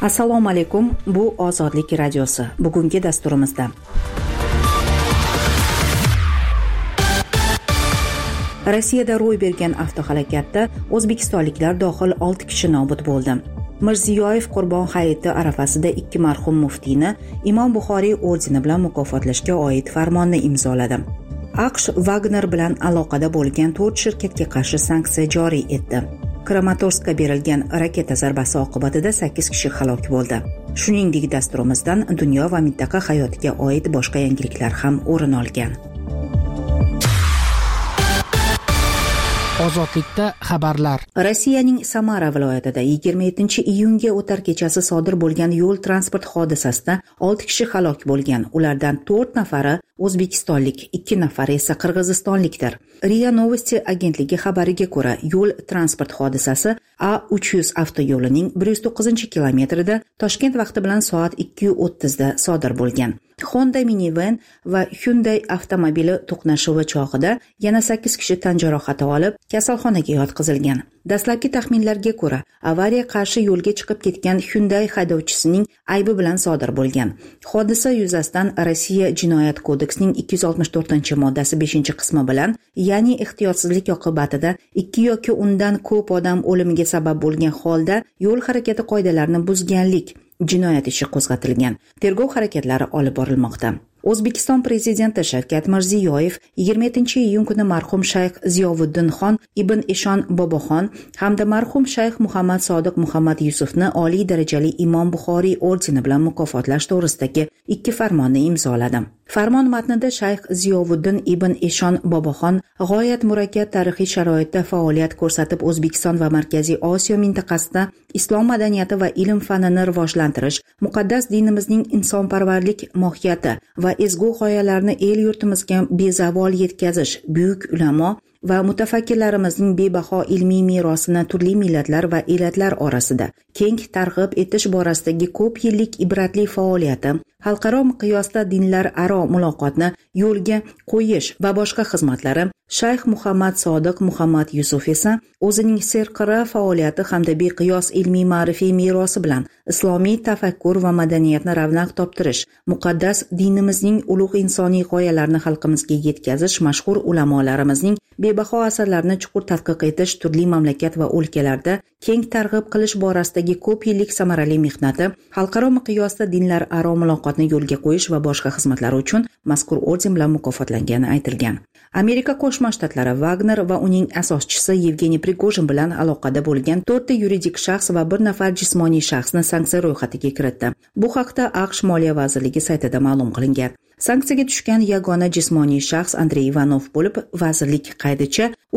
Assalomu alaykum, bu Ozodlik radiosi. Bugungi dasturimizda Rossiyada ro'y bergan avtohalokatda o'zbekistonliklar dohil 6 kishi nobud bo'ldi. Mirziyoyev Qurbon hayiti arafasida 2 marhum muftiyni Imom Buxoriy ordeni bilan mukofotlashga oid farmonni imzoladi. AQSh Wagner bilan aloqada bo'lgan 4 shirkatga qarshi sanksiya joriy etdi. Kramatorskka berilgan raketa zarbasi oqibatida 8 kishi halok bo'ldi. Shuningdek, dasturimizdan dunyo va mintaqa hayotiga oid boshqa yangiliklar ham o'rin olgan. Ozodlikda xabarlar. Rossiyaning Samara viloyatida 27-iyunga o'tar kechasi sodir bo'lgan yo'l transport hodisasida 6 kishi halok bo'lgan. Ulardan 4 nafari o'zbekistonlik, 2 nafari esa qirg'izistonlikdir. RIA Novosti agentligi xabariga ko'ra, yo'l transport hodisasi A300 avtoyo'lining 109-kilometrida Toshkent vaqti bilan soat 2:30 da sodir bo'lgan. Honda minivan va Hyundai avtomobili to'qnashuvi chog'ida yana 8 kishi tan jarohati olib, kasalxonaga yotqizilgan. Dastlabki taxminlarga ko'ra, avariya qarshi yo'lga chiqib ketgan Hyundai haydovchisining aybi bilan sodir bo'lgan. Hodisa yuzasidan Rossiya Jinoyat kodeksining 264-moddasi 5-qismi bilan, ya'ni ehtiyotsizlik oqibatida 2 yoki undan ko'p odam o'limiga sabab bo'lgan holda yo'l harakati qoidalarini buzganlik jinoyat ishi qo'zg'atilgan. Tergov harakatlari olib borilmoqda. O'zbekiston prezidenti Shavkat Mirziyoyev 27-iyun kuni marhum Shayx Ziyovuddin Xon ibn Eshon Boboxon hamda marhum Shayx Muhammad Sodiq Muhammad Yusufni oliy darajali Imom Buxoriy ordeni bilan mukofotlash to'g'risidagi 2 farmonni imzoladi. Farmon matnida Shayx Ziyovuddin ibn Eshon Boboxon g'oyat murakkab tarixiy sharoitda faoliyat ko'rsatib, O'zbekiston va Markaziy Osiyo mintaqasida islom madaniyati va ilm fanini rivojlantirish, muqaddas dinimizning insonparvarlik mohiyati va ezgu g'oyalarni el yurtimizga bezavol yetkazish, buyuk ulamo va mutafakkirlarimizning bebaho ilmiy merosini turli millatlar va elatlar orasida keng targ'ib etish borasidagi ko'p yillik ibratli faoliyati, xalqaro miqyosda dinlar aro muloqotni yo'lga qo'yish va boshqa xizmatlari, Shayx Muhammad Sodiq Muhammad Yusuf esa o'zining serqirra faoliyati hamda beqiyos ilmiy ma'rifiy merosi bilan islomiy tafakkur va madaniyatni ravnaq toptirish, muqaddas dinimizning ulug' insoniy g'oyalarini xalqimizga yetkazish, mashhur ulamolarimizning bebaho asarlarini chuqur tadqiq etish, turli mamlakat va o'lkalarda keng targ'ib qilish borasidagi ko'p yillik samarali mehnati, xalqaro miqyosda dinlar aro muloqotni yo'lga qo'yish va boshqa xizmatlari uchun mazkur orden bilan mukofotlangani aytilgan. Amerika Qo'shma Shtatlari Wagner va uning asoschisi Yevgeniy Prigojin bilan aloqada bo'lgan 4 ta yuridik shaxs va 1 nafar jismoniy shaxsni sanksiya ro'yxatiga kiritdi. Bu haqda AQSh Moliya vazirligi saytida ma'lum qilingan. Sanksiyaga tushgan yagona jismoniy shaxs Andrey Ivanov bo'lib, vazirlik qaydicha u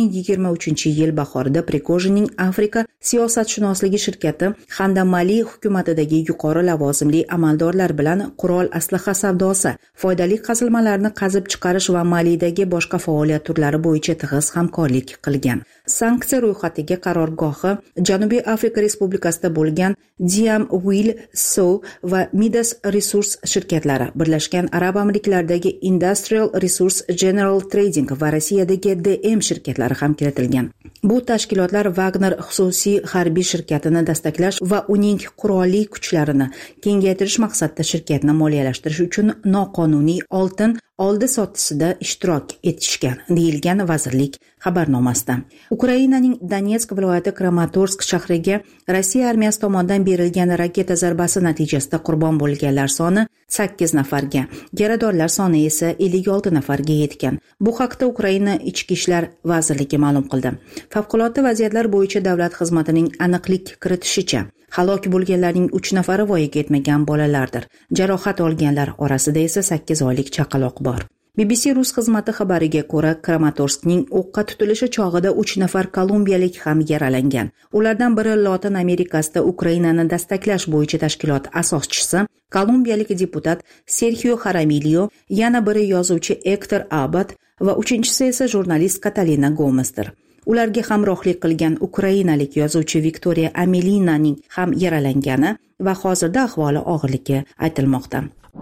2023-yil bahorida Prigojinning Afrika siyosatshunosligi shirkati hamda Mali hukumatidagi yuqori lavozimli amaldorlar bilan qurol aslaha savdosi, foydali qazilmalarni qazib chiqarish va Malidagi boshqa faoliyat turlari bo'yicha tig'iz hamkorlik qilgan. Sanksiya ro'yxatiga qarorgohi Janubiy Afrika Respublikasida bo'lgan Diam Will So va Midas Resource shirkatlari, Birlashgan Arab Amirliklaridagi Industrial Resource General Trading va Rossiyadagi DM shirkatlari ham kiritilgan. Bu tashkilotlar Wagner xususiy harbiy shirkatini dastaklash va uning qurolli kuchlarini kengaytirish maqsadida shirkatni moliyalashtirish uchun noqonuniy oltin oldi-sottisida ishtirok etishgan, deyilgan vazirlik xabarnomasida. Ukrainaning Donetsk viloyati Kramatorsk shahriga Rossiya armiyasi tomonidan berilgan raketa zarbasi natijasida qurbon bo'lganlar soni 8 nafarga, yaradorlar soni esa 56 nafarga yetgan. Bu haqda Ukraina Ichki ishlar vazirligi ma'lum qildi. Favqulodda vaziyatlar bo'yicha davlat xizmatining aniqlik kiritishicha, halok bo'lganlarning 3 nafari voyaga yetmagan bolalardir. Jarohat olganlar orasida esa 8 oylik chaqaloq bor. BBC Rus xizmati xabariga ko'ra, Kramatorskning o'qqa tutilishi chog'ida 3 nafar kolumbiyalik ham yaralangan. Ulardan biri Lotin Amerikasida Ukrainani dastaklash bo'yicha tashkilot asoschisi, kolumbiyalik deputat Sergio Jaramillo, yana biri yozuvchi Hector Abad va uchinchisi esa jurnalist Catalina Gomesdir. Ularga hamrohlik qilgan ukrainalik yozuvchi Viktoriya Amelinaning ham yaralangani va hozirda ahvoli og'irligi aytilmoqda.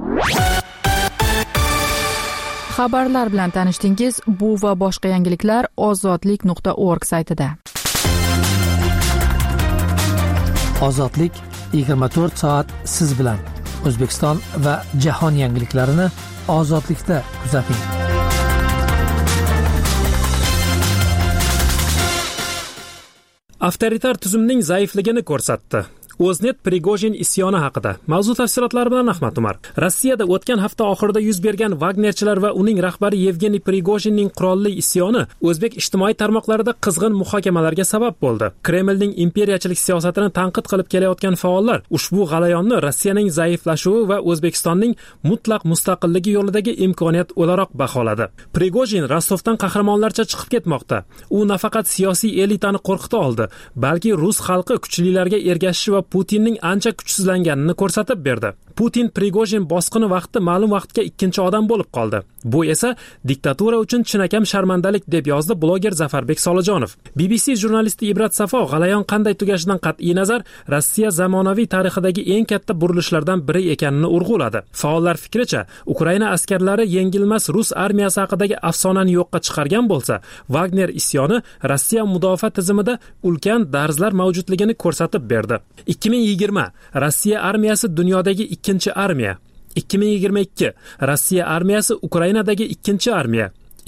Xabarlar bilan tanishdingiz. Bu va boshqa yangiliklar ozodlik.org saytida. Ozodlik 24 soat siz bilan O'zbekiston va jahon yangiliklarini ozodlikda kuzating. Avtoritar tuzumning zaifligini ko'rsatdi. O'znet Prigojin isyoni haqida. Mavzu tafsilotlari bilan Ahmad Umar. Rossiyada o'tgan hafta oxirida yuz bergan Wagnerchilar va uning rahbari Yevgeniy Prigojinning qurolli isyoni o'zbek ijtimoiy tarmoqlarida qizg'in muhokamalarga sabab bo'ldi. Kremlning imperiyachilik siyosatini tanqid qilib kelayotgan faollar ushbu g'alayonni Rossiyaning zaiflashuvi va O'zbekistonning mutlaq mustaqilligi yo'lidagi imkoniyat o'laroq baholadi. Prigojin Rostovdan qahramonlarcha chiqib ketmoqda. U nafaqat siyosiy elitani qo'rqita oldi, balki rus xalqi kuchlilarga ergashish va Putinning ancha kuchsizlanganini ko'rsatib berdi. Putin Prigojin bosqini vaqti ma'lum vaqtga ikkinchi odam bo'lib qoldi. Bu esa diktatura uchun chinakam sharmandalik, deb yozdi bloger Zafarbek Solijonov. BBC jurnalisti Ibrat Safo g'alayon qanday tugashidan qat'iy nazar Rossiya zamonaviy tarixidagi eng katta burilishlardan biri ekanini urg'uladi. Faollar fikricha, Ukraina askarlari yengilmas rus armiyasi haqidagi afsonani yo'qqa chiqargan bo'lsa, Wagner isyoni Rossiya mudofaa tizimida ulkan darzlar mavjudligini ko'rsatib berdi. 2020 Rossiya armiyasi dunyodagi ikkinchi armiya. 2022 Rossiya armiyasi Ukrainadagi ikkinchi armiya.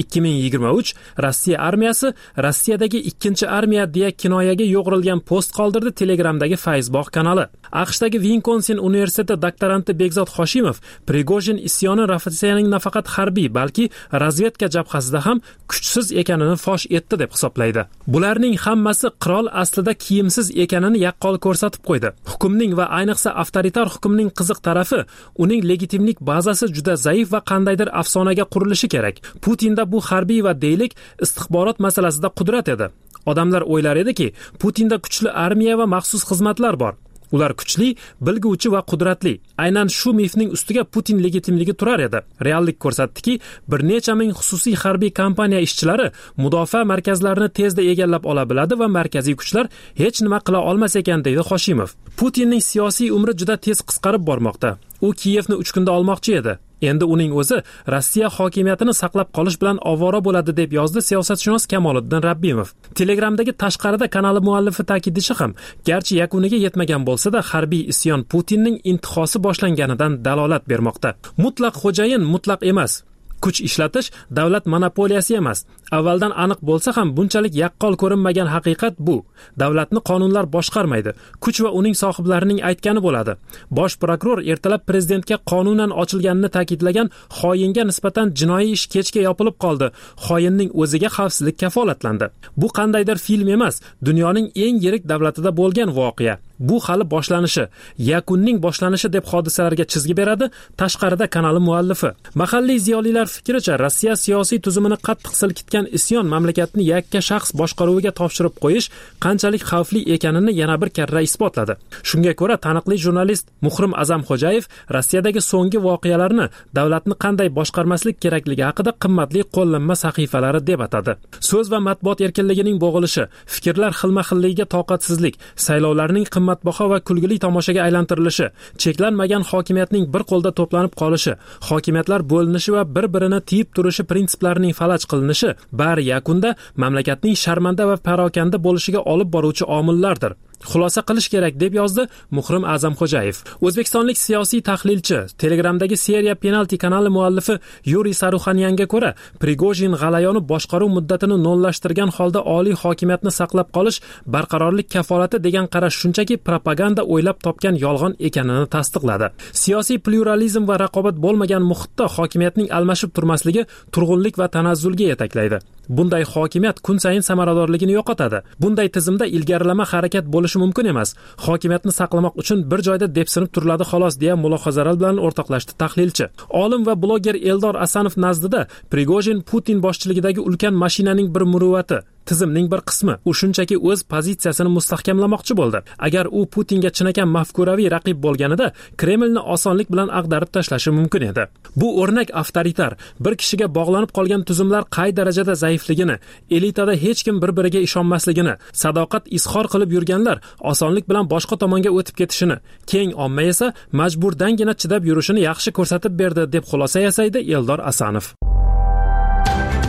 2023 Rossiya armiyasi Rossiyadagi ikkinchi armiya deya kinoyaga yo'g'rilgan post qoldirdi Telegramdagi Fayzbog kanali. AQShdagi Wisconsin universiteti doktoranti Begzod Hoshimov Prigojin isyoni Rossiyaning nafaqat harbiy, balki razvedka jabhasida ham kuchsiz ekanini fosh etdi deb hisoblaydi. Bularning hammasi qirol aslida kiyimsiz ekanini yaqqol ko'rsatib qo'ydi. Hukmning va ayniqsa avtoritar hukmning qiziq tarafi, uning legitimlik bazasi juda zaif va qandaydir afsonaga qurilishi kerak. Putinda bu harbiy va deylik istixborot masalasida qudrat edi. Odamlar o'ylar ediki, Putinda kuchli armiya va maxsus xizmatlar bor. Ular kuchli, bilguvchi va qudratli. Aynan shu mifning ustiga Putin legitimligi turar edi. Reallik ko'rsatdiki, bir necha ming xususiy harbiy kompaniya ishchilari mudofaa markazlarini tezda egallab ola biladi va markaziy kuchlar hech nima qila olmas ekan, deydi Hoshimov. Putinning siyosiy umri juda tez qisqarib bormoqda. U Kiyevni 3 kunda olmoqchi edi. Endi uning o'zi Rossiya hokimiyatini saqlab qolish bilan ovora bo'ladi, deb yozdi siyosatshunos Kamoliddin Rabbimov. Telegramdagi tashqarida kanali muallifi ta'kidlashi ham, garchi yakuniga yetmagan bo'lsa-da, harbiy isyon Putinning intihosi boshlanganidan dalolat bermoqda. Mutlaq xo'jayin mutlaq emas. Kuch ishlatish davlat monopoliyasi emas. Avvaldan aniq bo'lsa ham bunchalik yaqqol ko'rinmagan haqiqat bu. Davlatni qonunlar boshqarmaydi. Kuch va uning sohiblarining aytgani bo'ladi. Bosh prokuror ertalab prezidentga qonunan ochilganini ta'kidlagan xoinga nisbatan jinoiy ish kechga yopilib qoldi. Xoinning o'ziga xavfsizlik kafolatlandi. Bu qandaydir film emas, dunyoning eng yirik davlatida bo'lgan voqea. Bu hali boshlanishi, yakunning boshlanishi deb hodisalarga chizgi beradi tashqarida kanali muallifi. Mahalliy ziyolilar fikricha, Rossiya siyosiy tuzumini qattiq silkitgan isyon mamlakatni yakka shaxs boshqaruviga topshirib qo'yish qanchalik xavfli ekanini yana bir karra isbotladi. Shunga ko'ra, taniqli jurnalist Muhrim Azamxo'jayev Rossiyadagi so'nggi voqealarni davlatni qanday boshqarmaslik kerakligi haqida qimmatli qo'llanma sahifalari deb atadi. So'z va matbuot erkinligining bo'g'ilishi, fikrlar xilma-xilligiga toqatsizlik, saylovlarning qimmatbaho va kulgili tomoshaga aylantirilishi, cheklanmagan hokimiyatning bir qo'lda to'planib qolishi, hokimiyatlar bo'linishi va bir-birini tiyib turishi prinsiplarining falaj qilinishi bari yakunda mamlakatning sharmanda va parokanda bo'lishiga olib boruvchi omillardir. Xulosa qilish kerak, deb yozdi Muhrim Azamxo'jayev. O'zbekistonlik siyosiy tahlilchi, Telegramdagi Seriya Penalti kanali muallifi Yuriy Saruxanyanga ko'ra, Prigojin g'alayoni boshqaruv muddatini nollashtirgan holda oliy hokimiyatni saqlab qolish barqarorlik kafolati degan qarash shunchaki propaganda o'ylab topgan yolg'on ekanini tasdiqladi. Siyosiy pluralizm va raqobat bo'lmagan muhitda hokimiyatning almashib turmasligi turg'unlik va tanazzulga yetaklaydi. Bunday hokimiyat kun sayin samaradorligini yo'qotadi. Bunday tizimda ilgarilama harakat bo'lishi mumkin emas. Hokimiyatni saqlamoq uchun bir joyda depsinib turiladi xolos, deya mulohazalar bilan o'rtoqlashdi tahlilchi. Olim va bloger Eldor Asanov nazdida Prigojin Putin boshchiligidagi ulkan mashinaning bir muruvvati, tizimning bir qismi. U shunchaki o'z pozitsiyasini mustahkamlamoqchi bo'ldi. Agar u Putinga chinakam mafkuraviy raqib bo'lganida, Kremlni osonlik bilan ag'darib tashlashi mumkin edi. Bu o'rnak avtoritar, bir kishiga bog'lanib qolgan tuzumlar qay darajada zaifligini, elitada hech kim bir-biriga ishonmasligini, sadoqat izhor qilib yurganlar osonlik bilan boshqa tomonga o'tib ketishini, keng omma esa majburdangina chidab yurishini yaxshi ko'rsatib berdi, deb xulosa yasaydi Eldor Asanov.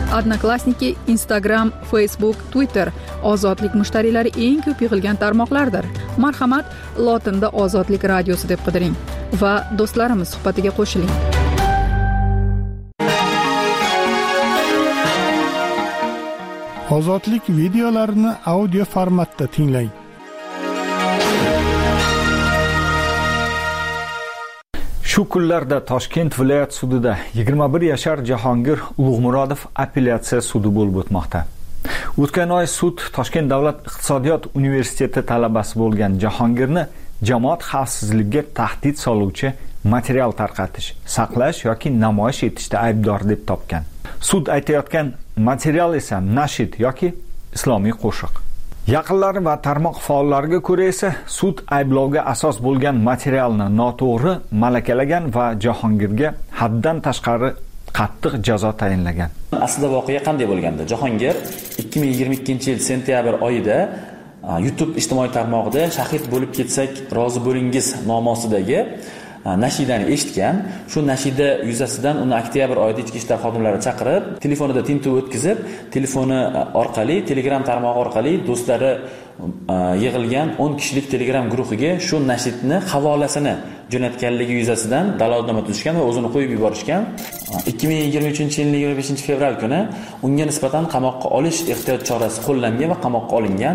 Odnoklassniki, Instagram, Facebook, Twitter ozodlik mushtariylari eng ko'p yig'ilgan tarmoqlardir. Marhamat, lotinda Ozodlik radiosi deb qidiring va do'stlarimiz suhbatiga qo'shiling. Ozodlik videolarini audio formatda tinglang. Shu kunlarda Toshkent viloyat sudida 21 yashar Jahongir Ulug'murodov apellyatsiya sudi bo'lib o'tmoqda. O'tgan oy sud Toshkent davlat iqtisodiyot universiteti talabasi bo'lgan Jahongirni jamoat xavfsizligiga tahdid soluvchi material tarqatish, saqlash yoki namoyish etishda aybdor deb topgan. Sud aytayotgan material esa nashid yoki islomiy qo'shiq. Yaqinlari va tarmoq faollariga ko'ra esa sud ayblovga asos bo'lgan materialni noto'g'ri malakalagan va Jahongirga haddan tashqari qattiq jazo tayinlagan. Aslida voqea qanday bo'lganda? Jahongir 2022-yil sentyabr oyida YouTube ijtimoiy tarmog'ida shahid bo'lib ketsak rozi bo'lingiz nomosidagi nashidani eshitgan. Shu nashida yuzasidan uni oktyabr oyida ichki ishlar xodimlari chaqirib, telefonida tintuv o'tkazib, telefoni orqali, Telegram tarmog'i orqali do'stlari yig'ilgan 10 kishilik Telegram guruhiga shu nashidni havolasini jo'natganligi yuzasidan dalolatnoma tuzishgan va o'zini qo'yib yuborishgan. 2023-yilning 25-fevral kuni unga nisbatan qamoqqa olish ehtiyot chorasi qo'llangan va qamoqqa olingan.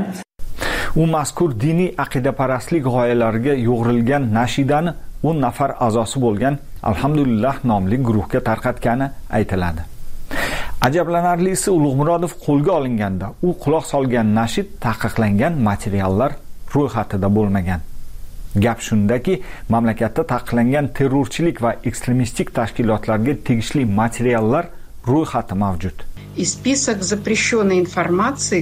U mazkur diniy aqidaparastlik g'oyalariga yo'g'rilgan nashidani 10 nafar a'zosi bo'lgan Alhamdulillah nomli guruhga tarqatgani aytiladi. Ajablanarlisi, Ulug'murodov qo'lga olinganda u quloq solgan nashid taqiqlangan materiallar ro'yxatida bo'lmagan. Gap shundaki, mamlakatda taqiqlangan terrorchilik va ekstremistik tashkilotlarga tegishli materiallar ro'yxati mavjud. И список запрещенной информации,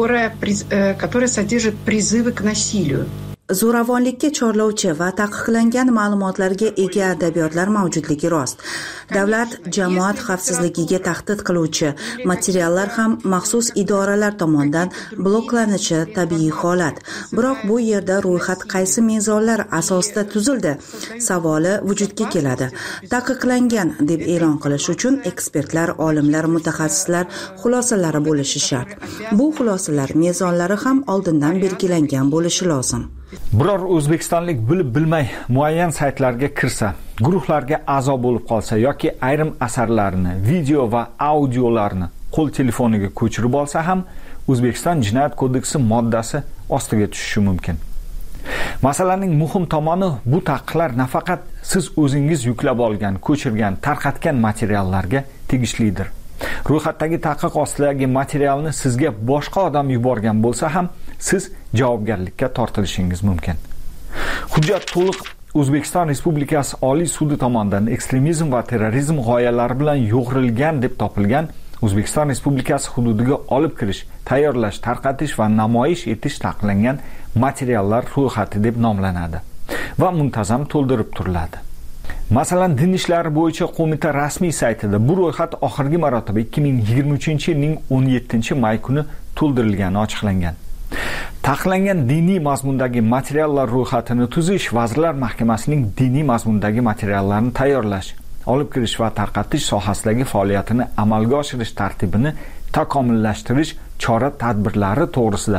которая содержит призывы к насилию. Zo'ravonlikka chorlovchi va taqiqlangan ma'lumotlarga ega adabiyotlar mavjudligi rost. Davlat jamoat xavfsizligiga tahdid qiluvchi materiallar ham maxsus idoralar tomonidan bloklanishi tabiiy holat. Biroq bu yerda ro'yxat qaysi mezonlar asosida tuzildi savoli vujudga keladi. Taqiqlangan deb e'lon qilish uchun ekspertlar, olimlar, mutaxassislar xulosalari bo'lishi shart. Bu xulosalar mezonlari ham oldindan belgilangan bo'lishi lozim. Biror o'zbekistonlik bilib-bilmay muayyan saytlarga kirsa, guruhlarga a'zo bo'lib qolsa yoki ayrim asarlarni, video va audiolarni qo'l telefoniga ko'chirib olsa ham O'zbekiston Jinoyat kodeksi moddasi ostiga tushishi mumkin. Masalaning muhim tomoni, bu taqiqlar nafaqat siz o'zingiz yuklab olgan, ko'chirgan, tarqatgan materiallarga tegishlidir. Ro'yxatdagi taqiq ostidagi materialni sizga boshqa odam yuborgan bo'lsa ham siz javobgarlikka tortilishingiz mumkin. Hujjat to'liq O'zbekiston Respublikasi Oliy sudi tomonidan ekstremizm va terrorizm g'oyalari bilan yo'g'rilgan deb topilgan O'zbekiston Respublikasi hududiga olib kirish, tayyorlash, tarqatish va namoyish etish taqiqlangan materiallar ro'yxati deb nomlanadi va muntazam to'ldirib turiladi. Masalan, Din ishlari bo'yicha qo'mita rasmiy saytida bu ro'yxat oxirgi marotaba 2023-yilning 17-may kuni to'ldirilgani ochiqlangan. Taqiqlangan diniy mazmundagi materiallar ro'yxatini tuzish Vazirlar Mahkamasining diniy mazmundagi materiallarni tayyorlash, olib kirish va tarqatish sohasidagi faoliyatini amalga oshirish tartibini takomillashtirish chora-tadbirlari to'g'risida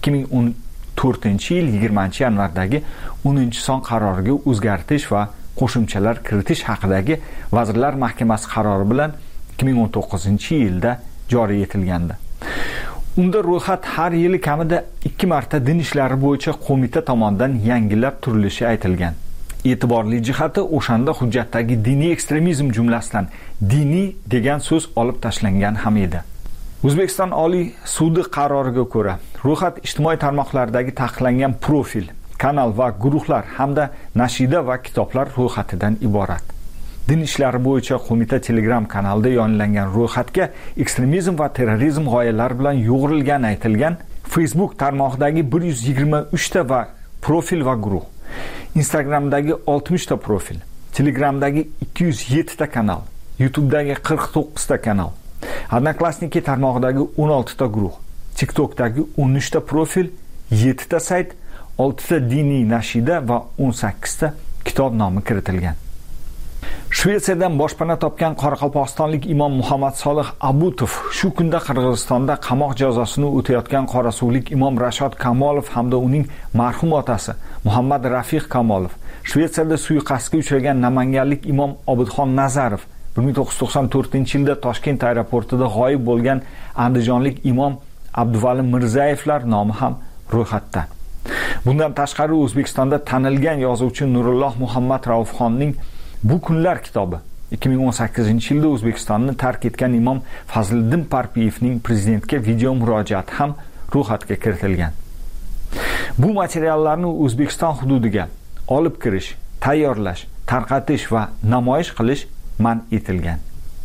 2014-yil 20-yanvardagi 10-son qaroriga o'zgartirish va qo'shimchalar kiritish haqidagi Vazirlar Mahkamasi qarori bilan 2019-yilda joriy etilgandi. Unda ro'yxat har yili kamida 2 marta din ishlari bo'yicha qo'mita tomonidan yangilab turilishi aytilgan. E'tiborli jihati, o'shanda hujjatdagi diniy ekstremizm jumlasidan diniy degan so'z olib tashlangan ham edi. O'zbekiston Oliy sudi qaroriga ko'ra, ro'yxat ijtimoiy tarmoqlardagi taqiqlangan profil, kanal va guruhlar hamda nashida va kitoblar ro'yxatidan iborat. Din ishlari bo'yicha qo'mita Telegram kanalida yonilangan ro'yxatga ekstremizm va terrorizm g'oyalari bilan yo'g'rilgan aytilgan Facebook tarmog'idagi 123 ta va profil va guruh, Instagramdagi 60 ta profil, Telegramdagi 207 ta kanal, YouTube'dagi 49 ta kanal, Odnoklassniki tarmog'idagi 16 ta guruh, TikTok'dagi 13 ta profil, 7 ta sayt, 6 ta diniy nashida va 18 ta kitob nomi kiritilgan. Shvetsiyadan boshpana topgan qoraqalpog'istonlik imom Muhammad Solih Abutov shu kunda Qirg'izistonda qamoq jazosini o'tayotgan qorasuvlik imom Rashod Kamolov hamda uning marhum otasi Muhammad Rafiq Kamolov, Shvetsiyada suiqasdga uchragan namanganlik imom Obidxon Nazarov, 1994-yilda Toshkent aeroportida g'oyib bo'lgan andijonlik imom Abduvali Mirzayevlar nomi ham ro'yxatda. Bundan tashqari O'zbekistonda tanilgan yozuvchi Nurulloh Muhammad Raufxonning Bu kunlar kitobi 2018-yilda O'zbekistonni tark etgan imom Fazliddin Parpiyevning prezidentga video murojaati ham ro'yxatga kiritilgan. Bu materiallarni O'zbekiston hududiga olib kirish, tayyorlash, tarqatish va namoyish qilish man etilgan.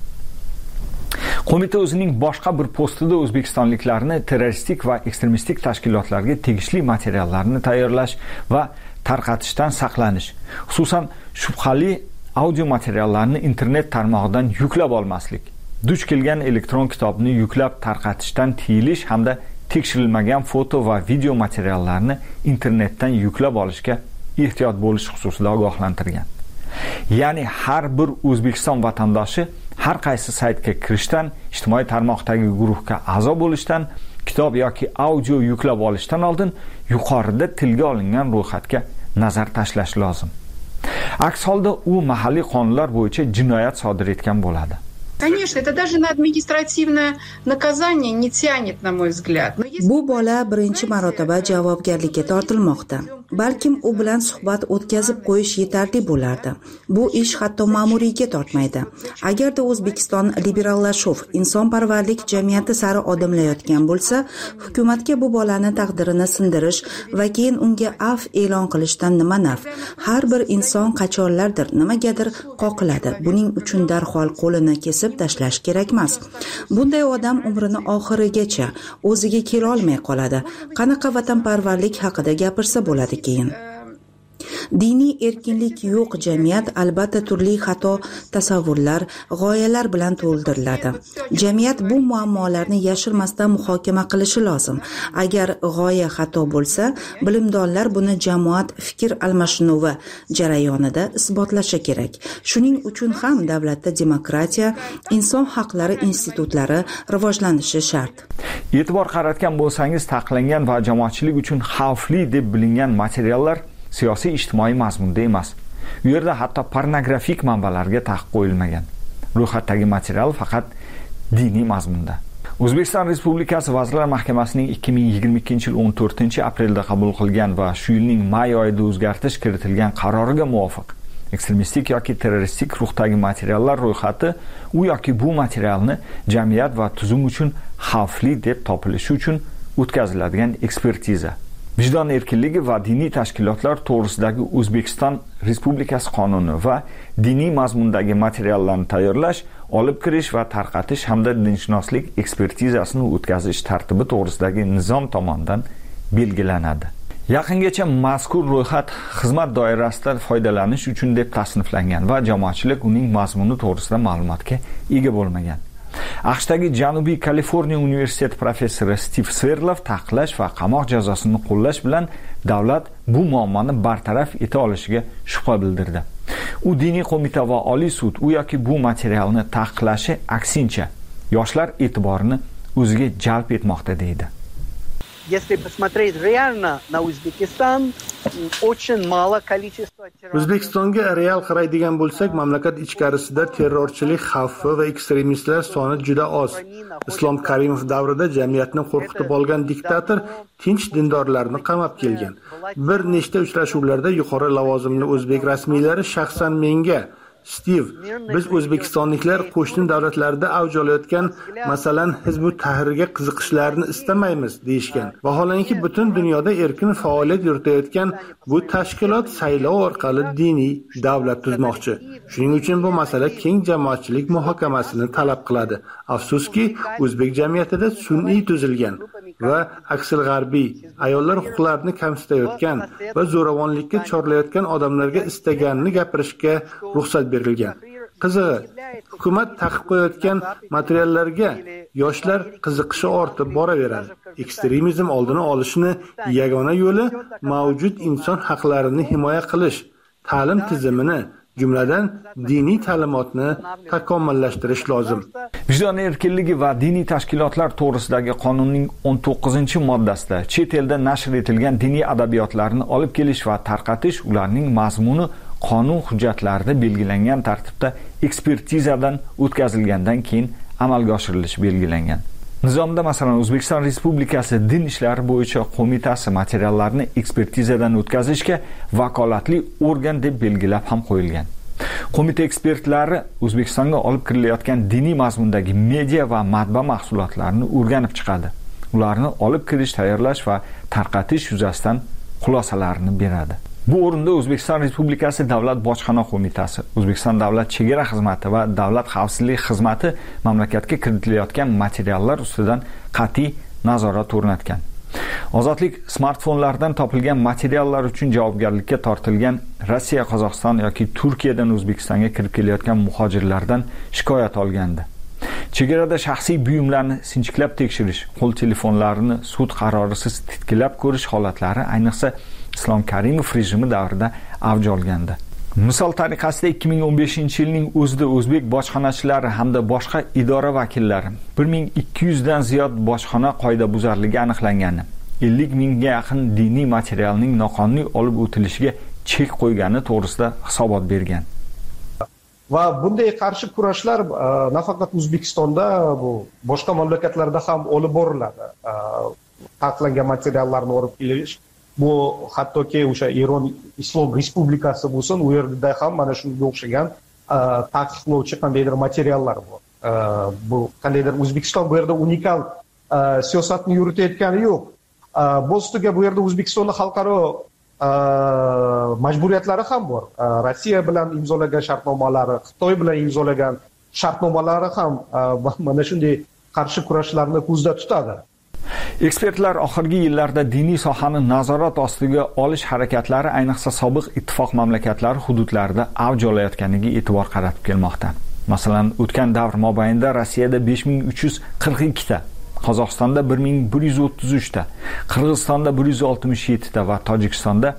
Qo'mita o'zining boshqa bir postida o'zbekistonliklarni terroristik va ekstremistik tashkilotlarga tegishli materiallarni tayyorlash va tarqatishdan saqlanish, xususan shubhali audio materiallarni internet tarmog'idan yuklab olmaslik, duch kelgan elektron kitobni yuklab tarqatishdan tiyilish hamda tekshirilmagan foto va video materiallarni internetdan yuklab olishga ehtiyot bo'lish xususida ogohlantirgan. Ya'ni har bir O'zbekiston vatandoshi har qaysi saytga kirishdan, ijtimoiy tarmoqdagi guruhga a'zo bo'lishdan, kitob yoki audio yuklab olishdan oldin yuqorida tilga olingan ro'yxatga nazar tashlash lozim. Aks holda u mahalliy qonunlar bo'yicha jinoyat sodir etgan bo'ladi. Конечно, это даже на административное наказание не тянет, на мой взгляд. Bu bola birinchi marotaba javobgarlikka tortilmoqda. Balkim u bilan suhbat o'tkazib qo'yish yetarli bo'lardi. Bu ish hatto ma'muriyga tortmaydi. Agarda O'zbekiston liberallashuv, insonparvarlik jamiyati sari odimlayotgan bo'lsa, hukumatga bu bolani taqdirini sindirish va keyin unga afv e'lon qilishdan nima naf? Har bir inson qachonlardir nimagadir qoqiladi. Buning uchun darhol qo'lini kesib tashlash kerak emas. Bunday odam umrini oxirigacha o'ziga kela olmay qoladi. Qanaqa vatanparvarlik haqida gapirsa bo'ladi keyin? Diniy erkinlik yo'q jamiyat albatta turli xato tasavvurlar, g'oyalar bilan to'ldiriladi. Jamiyat bu muammolarni yashirmasdan muhokama qilishi lozim. Agar g'oya xato bo'lsa, bilimdonlar buni jamoat fikr almashinuvi jarayonida isbotlashi kerak. Shuning uchun ham davlatda demokratiya, inson haqlari institutlari rivojlanishi shart. E'tibor qaratgan bo'lsangiz, taqiqlangan va jamoatchilik uchun xavfli deb bilingan materiallar siyosiy ijtimoiy mazmunda emas. U yerda hatto pornografik manbalarga taqiq qo'yilmagan. Ro'yxatdagi material faqat diniy mazmunda. O'zbekiston Respublikasi Vazirlar Mahkamasining 2022-yil 14-aprelda qabul qilgan va shu yilning may oyida o'zgartirish kiritilgan qaroriga muvofiq ekstremistik yoki terroristik ruhdagi materiallar ro'yxati u yoki bu materialni jamiyat va tuzum uchun xavfli deb topilishi uchun o'tkaziladigan ekspertiza, vijdon erkinligi va diniy tashkilotlar to'g'risidagi O'zbekiston Respublikasi qonuni va diniy mazmundagi materiallarni tayyorlash, olib kirish va tarqatish hamda dinshunoslik ekspertizasini o'tkazish tartibi to'g'risidagi nizom tomonidan belgilanadi. Yaqingacha mazkur ro'yxat xizmat doirasida foydalanish uchun deb tasniflangan va jamoatchilik uning mazmuni to'g'risida ma'lumotga ega bo'lmagan. AQShdagi Janubiy Kaliforniya universiteti professori Steve Sverlov taqiqlash va qamoq jazosini qo'llash bilan davlat bu muammoni bartaraf eta olishiga shubha bildirdi. U diniy qo'mita va Oliy sud u yoki bu materialni taqiqlashi aksincha yoshlar e'tiborini o'ziga jalb etmoqda deydi. Если посмотреть реально на Узбекистан, очень мало количество террористов. O'zbekistonga real qaraydigan bo'lsak, mamlakat ichkarisida terrorchilik xavfi va ekstremistlar soni juda oz. Islom Karimov davrida jamiyatni qo'rqitib olgan diktator tinch dindorlarni qamab kelgan. Bir nechta uchrashuvlarda yuqori lavozimli o'zbek rasmiylari shaxsan menga Steve, biz o'zbekistonliklar qo'shni davlatlarda avj olayotgan, masalan, Hizbut Tahrirga qiziqishlarini istamaymiz deyishgan. Vaholanki butun dunyoda erkin faoliyat yuritayotgan bu tashkilot saylov orqali diniy davlat tuzmoqchi. Shuning uchun bu masala keng jamoatchilik muhokamasini talab qiladi. Afsuski, o'zbek jamiyatida sun'iy tuzilgan va aksil g'arbiy ayollar huquqlarini kamsitayotgan va zo'ravonlikka chorlayotgan odamlarga istaganini gapirishga ruxsat berilgan. Qizig'i, hukumat taqiq qo'yayotgan materiallarga yoshlar qiziqishi ortib boraveradi. Ekstremizm oldini olishning yagona yo'li mavjud inson haqlarini himoya qilish, ta'lim tizimini, jumladan diniy ta'limotni takomillashtirish lozim. Vijdon erkinligi va diniy tashkilotlar to'g'risidagi qonunning 19-moddasida chet elda nashr etilgan diniy adabiyotlarni olib kelish va tarqatish, ularning mazmuni qonun hujjatlarida belgilangan tartibda ekspertizadan o'tkazilgandan keyin amalga oshirilishi belgilangan. Nizomda masalan O'zbekiston Respublikasi Din ishlari bo'yicha qo'mitasi materiallarni ekspertizadan o'tkazishga vakolatli organ deb belgilab ham qo'yilgan. Qo'mita ekspertlari O'zbekistonga olib kirilayotgan diniy mazmundagi media va matbaa mahsulotlarini o'rganib chiqadi. Ularni olib kirish, tayyorlash va tarqatish yuzasidan xulosalarni beradi. Bu o'rinda O'zbekiston Respublikasi Davlat bojxona qo'mitasi, O'zbekiston Davlat chegara xizmati va Davlat xavfsizlik xizmati mamlakatga kiritilayotgan materiallar ustidan qat'iy nazorat o'rnatgan. Ozodlik smartfonlardan topilgan materiallar uchun javobgarlikka tortilgan Rossiya, Qozog'iston yoki Turkiyadan O'zbekistonga kirib kelayotgan muhojirlardan shikoyat olgandi. Chegarada shaxsiy buyumlarni sinchiklab tekshirish, qo'l telefonlarini sud qarorisiz titkilab ko'rish holatlari ayniqsa Islom Karimov rejimi davrida avj olgandi. Misol tariqasida 2015-yilning o'zida o'zbek bojxonachilari hamda boshqa idora vakillari 1200 dan ziyod bojxona qoidabuzarligi aniqlangani, 50 mingga yaqin diniy materialning noqonuniy olib o'tilishiga chek qo'ygani to'g'risida hisobot bergan. Va bunday qarshi kurashlar nafaqat O'zbekistonda, bu boshqa mamlakatlarda ham olib boriladi. Taqiqlangan materiallarni olib kelish, bu hattoki o'sha Eron Islom Respublikasi bo'lsin, u yerda ham mana shunga o'xshagan taqiqlovchi qandaydir materiallar bor. Bu qandaydir O'zbekiston bu yerda unikal siyosatni yuritayotgani yo'q. Boz ustiga bu yerda O'zbekistonning xalqaro majburiyatlari ham bor. Rossiya bilan imzolagan shartnomalari, Xitoy bilan imzolagan shartnomalari ham mana shunday qarshi kurashlarni ko'zda tutadi. Ekspertlar oxirgi yillarda diniy sohani nazorat ostiga olish harakatlari ayniqsa sobiq ittifoq mamlakatlari hududlarida avj olayotganiga e'tibor qaratib kelmoqda. Masalan, o'tgan davr mobaynida Rossiyada 5342 ta, Qozog'istonda 1133 ta, Qirg'izistonda 167 ta va Tojikistonda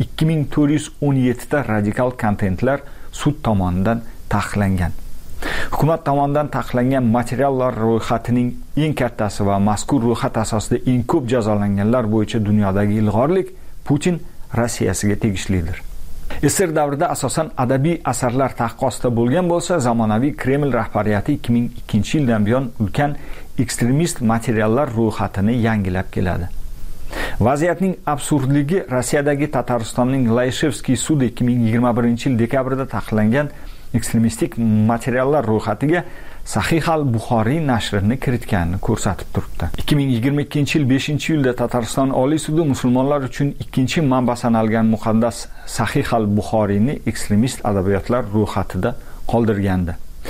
2417 ta radikal kontentlar sud tomonidan taqiqlangan. Hukumat tomonidan taqiqlangan materiallar ro'yxatining eng kattasi va mazkur ro'yxat asosida eng ko'p jazolanganlar bo'yicha dunyodagi ilg'orlik Putin Rossiyasiga tegishlidir. SSR davrida asosan adabiy asarlar taqiqostida bo'lgan bo'lsa, zamonaviy Kreml rahbariyati 2002-yildan buyon ulkan ekstremist materiallar ro'yxatini yangilab keladi. Vaziyatning absurdligi Rossiyadagi Tataristonning Layshevskiy sudi 2021-yil dekabrida taqiqlangan ekstremistik materiallar ro'yxatiga Sahih al-Buxoriy nashrini kiritganini ko'rsatib turibdi. 2022-yil 5-iyulda Tatariston Oliy sudi musulmonlar uchun ikkinchi manba sanalgan muqaddas Sahih al-Buxoriyni ekstremist adabiyotlar ro'yxatida qoldirgandi.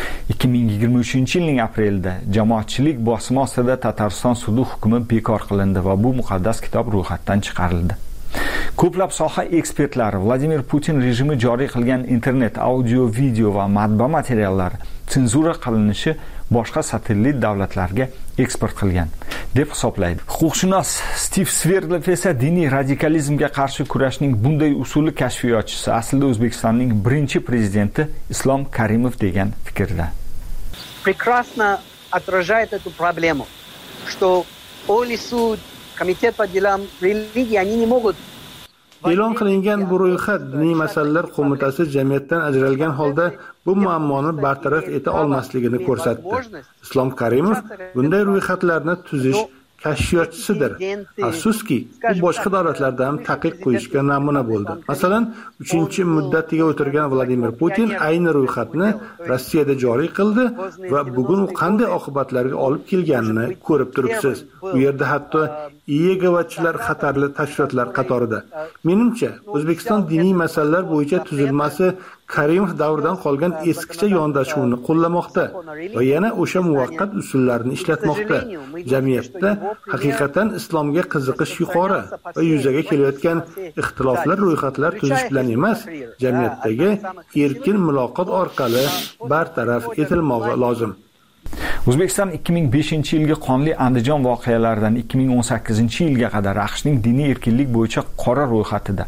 2023-yilning aprelida jamoatchilik bosimi ostida Tatariston sudi hukmi bekor qilindi va bu muqaddas kitob ro'yxatdan chiqarildi. Ko'plab soha ekspertlari Vladimir Putin rejimi joriy qilgan internet, audio, video va matbaa materiallari senzura qilinishi boshqa satellit davlatlarga eksport qilgan deb hisoblaydi. Huquqshunos Stiv Sverdlov esa diniy radikalizmga qarshi kurashning bunday usuli kashfiyotchisi, aslida O'zbekistonning birinchi prezidenti Islom Karimov degan fikrda. Прекрасно отражает эту проблему, что Oliy sud, Komitet по делам религии, они не могут. E'lon qilingan bu ro'yxat diniy masalalar qo'mitasi jamiyatdan ajralgan holda bu muammoni bartaraf eta olmasligini ko'rsatdi. Islom Karimov bunday ro'yxatlarni tuzish kashfiyotchisidir. Afsuski, u boshqa davlatlarda ham taqiq qo'yishga namuna bo'ldi. Masalan, 3-muddatiga o'tirgan Vladimir Putin ayni ro'yxatni Rossiyada joriy qildi va bugun u qanday oqibatlarga olib kelganini ko'rib turibsiz. U yerda hatto yegovachilar xatarli tashkilotlar qatorida. Menimcha, O'zbekiston diniy masalalar bo'yicha tuzilmasi Karimov davridan qolgan eskicha yondashuvni qo'llamoqda va yana o'sha muvaqqat usullarni ishlatmoqda. Jamiyatda haqiqatan islomga qiziqish yuqori va yuzaga kelayotgan ixtiloflar ro'yxatlar tuzish bilan emas, jamiyatdagi erkin muloqot orqali bartaraf etilmog'i lozim. O'zbekiston 2005-yilgi qonli Andijon voqealaridan 2018-yilga qadar AQShning diniy erkinlik bo'yicha qora ro'yxatida.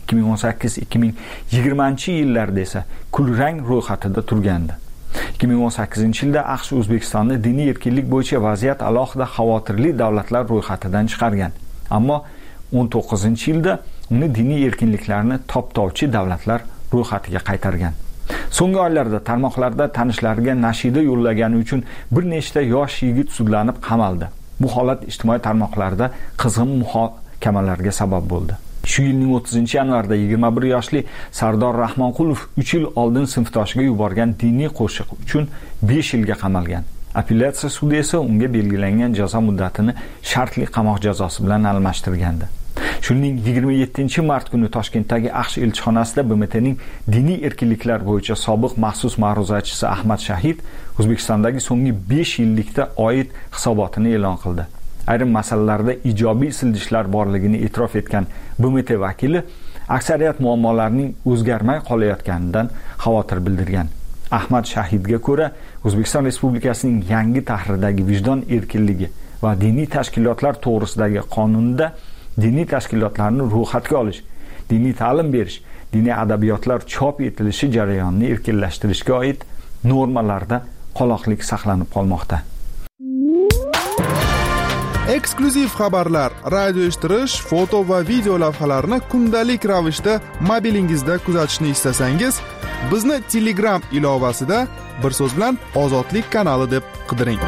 2018-2020-yillarda esa kulrang ro'yxatida turgandi. 2018-yilda AQSh O'zbekistonni diniy erkinlik bo'yicha vaziyat alohida xavotirli davlatlar ro'yxatidan chiqargan. Ammo 19-yilda uni diniy erkinliklarni toptovchi davlatlar ro'yxatiga qaytargan. So'nggi oylarda tarmoqlarda tanishlariga nashida yo'llagani uchun bir nechta yosh yigit sudlanib qamaldi. Bu holat ijtimoiy tarmoqlarda qizg'in muhokamalarga sabab bo'ldi. Shu yilning 30-yanvarida 21 yoshli Sardor Rahmonqulov 3 yil oldin sinfdoshiga yuborgan diniy qo'shiq uchun 5 yilga qamalgan. Apellyatsiya sudi esa unga belgilangan jazo muddatini shartli qamoq jazosi bilan almashtirgandi. Shuning 27-mart kuni Toshkentdagi AQSh elchixonasida BMTning diniy erkinliklar bo'yicha sobiq maxsus ma'ruzachisi Ahmad Shahid O'zbekistondagi so'nggi 5 yillikda oid hisobotini e'lon qildi. Ayrim masalalarda ijobiy sildishlar borligini e'tirof etgan BMT vakili aksariyat muammolarning o'zgarmay qolayotganidan xavotir bildirgan. Ahmad Shahidga ko'ra, O'zbekiston Respublikasining yangi tahrirdagi vijdon erkinligi va diniy tashkilotlar to'g'risidagi qonunda diniy tashkilotlarni ro'yxatga olish, diniy ta'lim berish, diniy adabiyotlar chop etilishi jarayonini erkinlashtirishga oid normalarda qoloqlik saqlanib qolmoqda. Eksklyuziv xabarlar, radio eshittirish, foto va video lavhalarni kundalik ravishda mobilingizda kuzatishni istasangiz, bizni Telegram ilovasida bir so'z bilan Ozodlik kanali deb qidiring.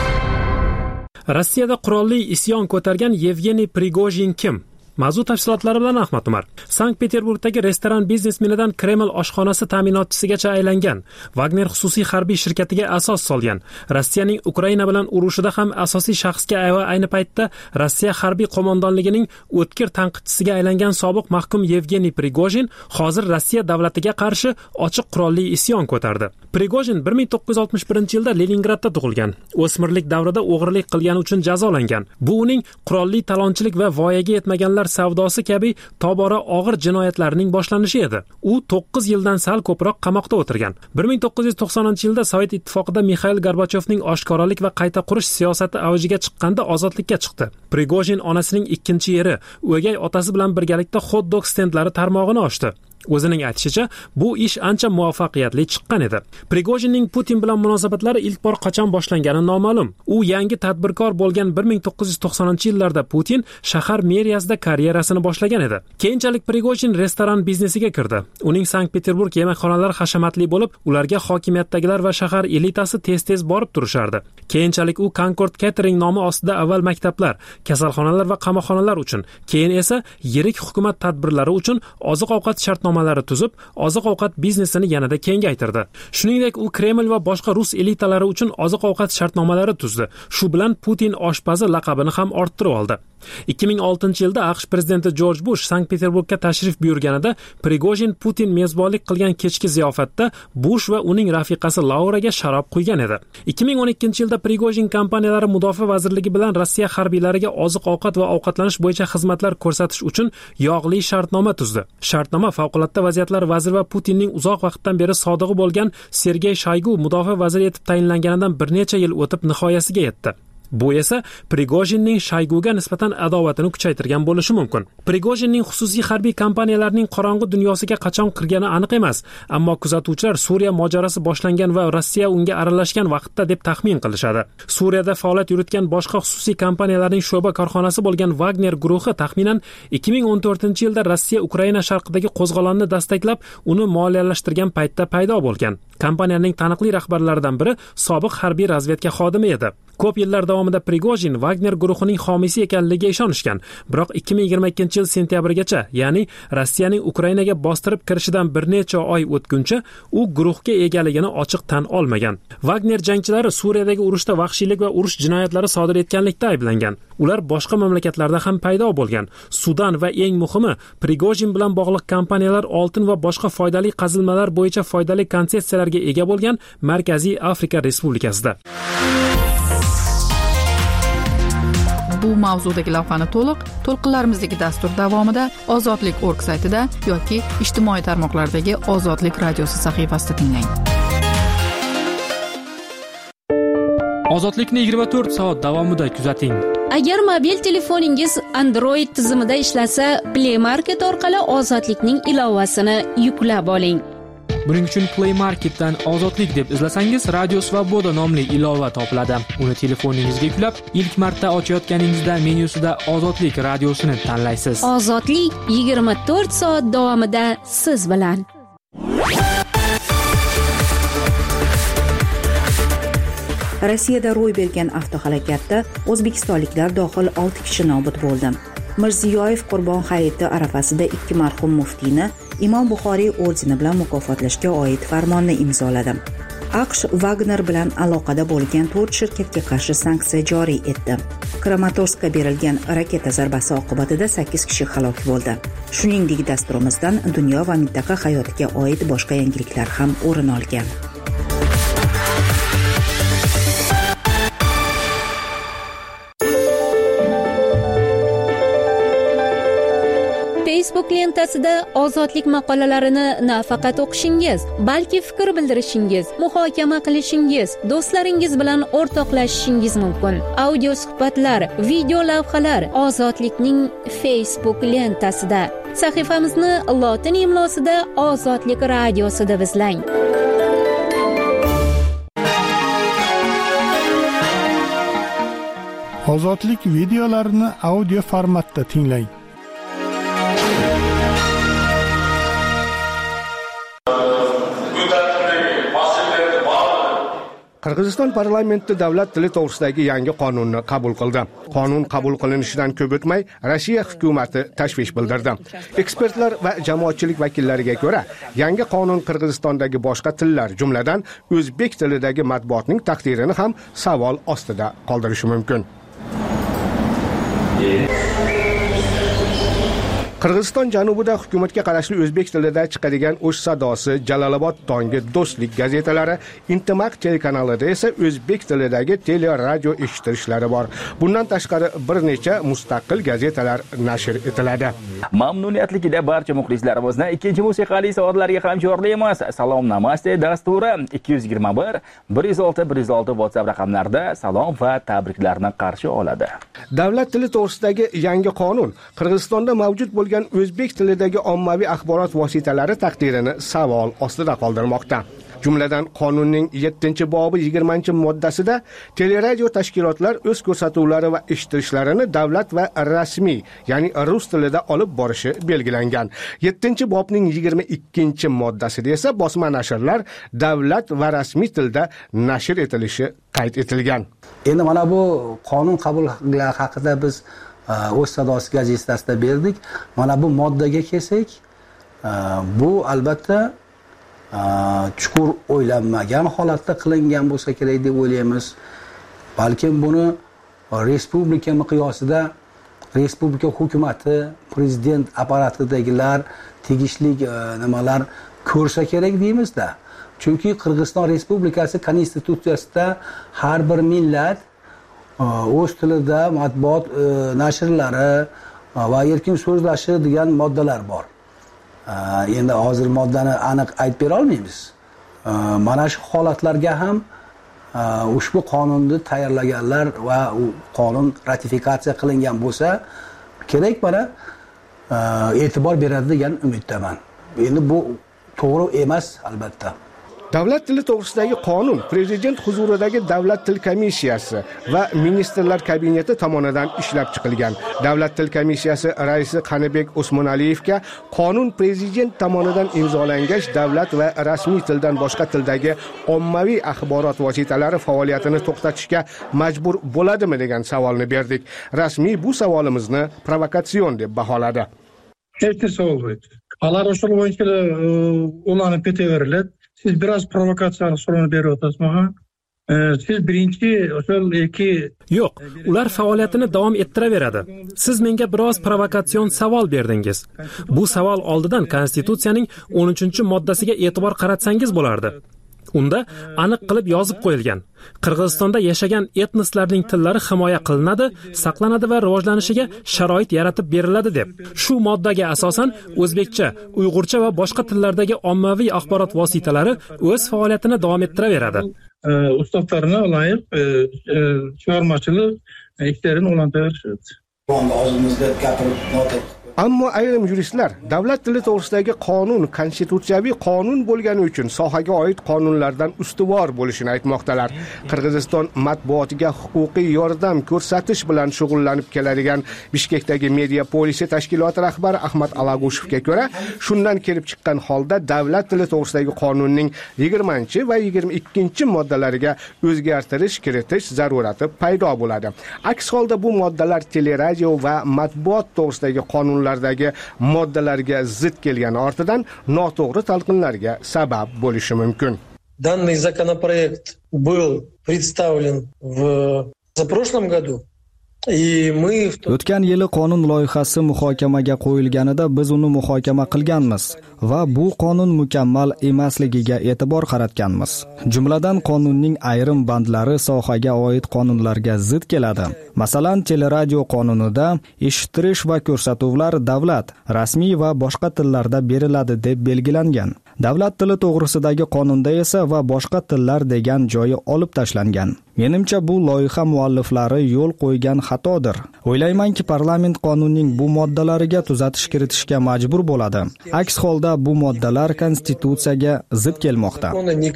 Rossiyada qurolli isyon ko'targan Yevgeniy Prigojin kim? Mavzu tafsilotlari bilan Ahmad Umar. Sankt-Peterburgdagi restoran biznesmenidan Kreml oshxonasi ta'minotchisigacha aylangan, Wagner xususiy harbiy shirkatiga asos solgan, Rossiyaning Ukraina bilan urushida ham asosiy shaxsga ayni paytda Rossiya harbiy qo'mondonligining o'tkir tanqidchisiga aylangan sobiq mahkum Yevgeniy Prigojin hozir Rossiya davlatiga qarshi ochiq qurolli isyon ko'tardi. Prigojin 1961-yilda Leningradda tug'ilgan. O'smirlik davrida o'g'rilik qilgani uchun jazolangan. Bu uning qurolli talonchilik va voyaga yetmaganlar savdosi kabi tobora og'ir jinoyatlarning boshlanishi edi. U 9 yildan sal ko'proq qamoqda o'tirgan. 1990-yilda Sovet ittifoqida Mikhail Gorbachevning oshkoralik va qayta qurish siyosati avjiga chiqqanda ozodlikka chiqdi. Prigojin onasining ikkinchi eri, o'gay otasi bilan birgalikda hot-dog stendlari tarmog'ini ochdi. O'zining aytishicha, bu ish ancha muvaffaqiyatli chiqqan edi. Prigojinning Putin bilan munosabatlari ilk bor qachon boshlangani noma'lum. U yangi tadbirkor bo'lgan 1990-yillarda Putin shahar meriyasida karyerasini boshlagan edi. Keyinchalik Prigojin restoran biznesiga kirdi. Uning Sankt-Peterburg yemekxonalari hashamatli bo'lib, ularga hokimiyatdagilar va shahar elitasi tez-tez borib turishardi. Keyinchalik u Concord Catering nomi ostida avval maktablar, kasalxonalar va qamoqxonalar uchun, keyin esa yirik hukumat tadbirlari uchun oziq-ovqat shartnomalari tuzib, oziq-ovqat biznesini yanada kengaytirdi. Shuningdek, u Kreml va boshqa rus elitalari uchun oziq-ovqat shartnomalari tuzdi. Shu bilan Putin oshpazi laqabini ham orttirib oldi. 2006-yilda AQSh prezidenti Jorj Bush Sankt-Peterburgga tashrif buyurganida Prigojin Putin mezbonlik qilgan kechki ziyofatda Bush va uning rafiqasi Lauraga sharob quygan edi. 2012-yilda Prigojin kompaniyalari mudofaa vazirligi bilan Rossiya harbiylariga oziq-ovqat va ovqatlanish bo'yicha xizmatlar ko'rsatish uchun yog'li shartnoma tuzdi. Shartnoma favqulodda vaziyatlar vaziri va Putinning uzoq vaqtdan beri sodig'i bo'lgan Sergey Shoygu mudofaa vaziri etib tayinlanganidan bir necha yil o'tib nihoyasiga yetdi. Bu esa Prigojinning Shoyguga nisbatan adovatini kuchaytirgan bo'lishi mumkin. Prigojinning xususiy harbiy kompaniyalarining qorong'u dunyosiga qachon kirgani aniq emas, ammo kuzatuvchilar Suriya mojarosi boshlangan va Rossiya unga aralashgan vaqtda deb taxmin qilishadi. Suriyada faoliyat yuritgan boshqa xususiy kompaniyalarning sho'ba korxonasi bo'lgan Wagner guruhi taxminan 2014-yilda Rossiya Ukraina sharqidagi qo'zg'olonni dastaklab, uni moliyalashtirgan paytda paydo bo'lgan. Kompaniyaning taniqli rahbarlaridan biri sobiq harbiy razvedka xodimi edi. Ko'p yillar davomida Prigojin Wagner guruhining homiysi ekanligiga ishonishgan, biroq 2022-yil sentyabrgacha, ya'ni Rossiyaning Ukrainaga bostirib kirishidan bir necha oy o'tguncha u guruhga egaligini ochiq tan olmagan. Wagner jangchilari Suriyadagi urushda vahshiylik va urush jinoyatlari sodir etganlikda ayblangan. Ular boshqa mamlakatlarda ham paydo bo'lgan. Sudan va eng muhimi, Prigojin bilan bog'liq kompaniyalar oltin va boshqa foydali qazilmalar bo'yicha foydali konsessiyalarga ega bo'lgan Markaziy Afrika Respublikasida. Bu mavzudagi lavhani to'lqinlarimizdagi dastur davomida ozodlik.org saytida yoki ijtimoiy tarmoqlardagi Ozodlik radiosi sahifasida tinglang. Ozodlikni 24 soat davomida kuzating. Agar mobil telefoningiz Android tizimida ishlasa, Play Market orqali Ozodlikning ilovasini yuklab oling. Buning uchun Play Marketdan Ozodlik deb izlasangiz, Radio Svoboda nomli ilova topiladi. Uni telefoningizga yuklab, ilk marta ochayotganingizda menyusida Ozodlik radiosini tanlaysiz. Ozodlik 24 soat davomida siz bilan. Rossiyada ro'y bergan avtohalokatda o'zbekistonliklar dohil 6 kishi nobud bo'ldi. Mirziyoyev Qurbon hayiti arafasida 2 marhum muftiyni Imom Buxoriy ordeni bilan mukofotlashga oid farmonni imzoladi. AQSh Wagner bilan aloqada bo'lgan 4 shirkatga qarshi sanksiya joriy etdi. Kramatorskka berilgan raketa zarbasi oqibatida 8 kishi halok bo'ldi. Shuningdek, dasturimizdan dunyo va mintaqa hayotiga oid boshqa yangiliklar ham o'rin olgan. Facebook lentasida ozodlik maqolalarini nafaqat o'qishingiz, balki fikr bildirishingiz, muhokama qilishingiz, do'stlaringiz bilan o'rtoqlashishingiz mumkin. Audio suhbatlar, video lavhalar Ozodlikning Facebook lentasida. Sahifamizni lotin imlosida Ozodlik radiosi deb izlang. Ozodlik videolarini audio formatda tinglang. Qirg'iziston parlamenti davlat tili to'g'risidagi yangi qonunni qabul qildi. Qonun qabul qilinishidan ko'p o'tmay Rossiya hukumati tashvish bildirdi. Ekspertlar va jamoatchilik vakillariga ko'ra, yangi qonun Qirg'izistondagi boshqa tillar, jumladan o'zbek tilidagi matbuotning taqdirini ham savol ostida qoldirishi mumkin. Qirg'iziston janubida hukumatga qarashli o'zbek tilida chiqadigan O'sh sadosi, Jalolobod tongi, Do'stlik gazetalari, Intimaq telekanalida esa o'zbek tilidagi teleradio eshitilishlari bor. Bundan tashqari bir necha mustaqil gazetalar nashr etiladi. Mamnuniyatlikda barcha muxlislarimizni ikkinchi musiqali soatlarga ham chorlaymiz. Salom namaste dasturi 221 106 106 WhatsApp raqamlarida salom va tabriklarni qarshi oladi. Davlat tili to'g'risidagi yangi qonun Qirg'izistonda mavjud bo'lgan o'zbek tilidagi ommaviy axborot vositalari taqdirini savol ostida qoldirmoqda. Jumladan qonunning 7-bobi 20-moddasida teleradio tashkilotlar o'z ko'rsatuvlari va eshitilishlarini davlat va rasmiy, ya'ni rus tilida olib borishi belgilangan. 7-bobning 22-moddasida esa bosma nashrlar davlat va rasmiy tilda nashr etilishi qayd etilgan. Endi mana bu qonun qabul haqida biz O'sh sadosi gazetasida berdik. Mana bu moddaga kelsak, bu albatta chuqur o'ylanmagan holatda qilingan bo'lsa kerak deb o'ylaymiz. Balkim buni respublika miqyosida respublika hukumati, prezident apparatidagilar tegishli nimalar ko'rsa kerak deymizda. Chunki Qirg'iziston Respublikasi konstitutsiyasida har bir millat o'z tilida matbuot nashrlari va erkin so'zlashi degan moddalar bor. Endi hozir moddani aniq aytib bera olmaymiz. Mana shu holatlarga ham ushbu qonunni tayyorlaganlar va u qonun ratifikatsiya qilingan bo'lsa kerak, mana e'tibor beradi degan umiddaman. Endi bu to'g'ri emas albatta. Davlat tili to'g'risidagi qonun prezident huzuridagi davlat til komissiyasi va ministrlar kabineti tomonidan ishlab chiqilgan. Davlat til komissiyasi raisi Qanibek Osmonaliyevga qonun prezident tomonidan imzolangach davlat va rasmiy tildan boshqa tildagi ommaviy axborot vositalari faoliyatini to'xtatishga majbur bo'ladimi degan savolni berdik. Rasmiy bu savolimizni provokatsion deb baholadi. Hech savol bo'lmaydi. Alar o'sha bo'yicha ularni ketaveriladi. Siz biraz provokatsiyani so'rab beryapsiz menga. Siz birinchi o'sal Yo'q, ular faoliyatini davom ettiraveradi. Siz menga biroz provokatsion savol berdingiz. Bu savol oldidan Konstitutsiyaning 13-moddasiga e'tibor qaratsangiz bo'lardi. Unda aniq qilib yozib qo'yilgan. Qirg'izistonda yashagan etnoslarning tillari himoya qilinadi, saqlanadi va rivojlanishiga sharoit yaratib beriladi deb. Shu moddaga asosan o'zbekcha, uyg'urcha va boshqa tillardagi ommaviy axborot vositalari o'z faoliyatini davom ettiraveradi. ustavlarına layık chiqarmachilik ishlarini o'rnataverishadi. Ammo ayrim yuristlar davlat tili to'g'risidagi qonun konstitutsiyaviy qonun bo'lgani uchun sohaga oid qonunlardan ustuvor bo'lishini aytmoqdalar. Qirg'iziston matbuotiga huquqiy yordam ko'rsatish bilan shug'ullanib keladigan Bishkekdagi Media Polisi tashkiloti rahbari Ahmad Alagushevga ko'ra, shundan kelib chiqqan holda davlat tili to'g'risidagi qonunning 20 va 22 moddalariga o'zgartirish kiritish zarurati paydo bo'ladi. Aks holda bu moddalar teleradio va matbuot to'g'risidagi qonun moddalarga zid kelgani ortidan noto'g'ri talqinlarga sabab bo'lishi mumkin. Данный законопроект был представлен в прошлом году. O'tgan yili qonun loyihasi muhokamaga qo'yilganida biz uni muhokama qilganmiz va bu qonun mukammal emasligiga e'tibor qaratganmiz. Jumladan qonunning ayrim bandlari sohaga oid qonunlarga zid keladi. Masalan, teleradio qonunida eshittirish va ko'rsatuvlar davlat, rasmiy va boshqa tillarda beriladi deb belgilangan. Davlat tili to'g'risidagi qonunda esa va boshqa tillar degan joyi olib tashlangan. Menimcha bu loyiha mualliflari yo'l qo'ygan xatodir. O'ylaymanki, parlament qonunning bu moddalariga tuzatish kiritishga majbur bo'ladi. Aks holda bu moddalar konstitutsiyaga zid kelmoqda.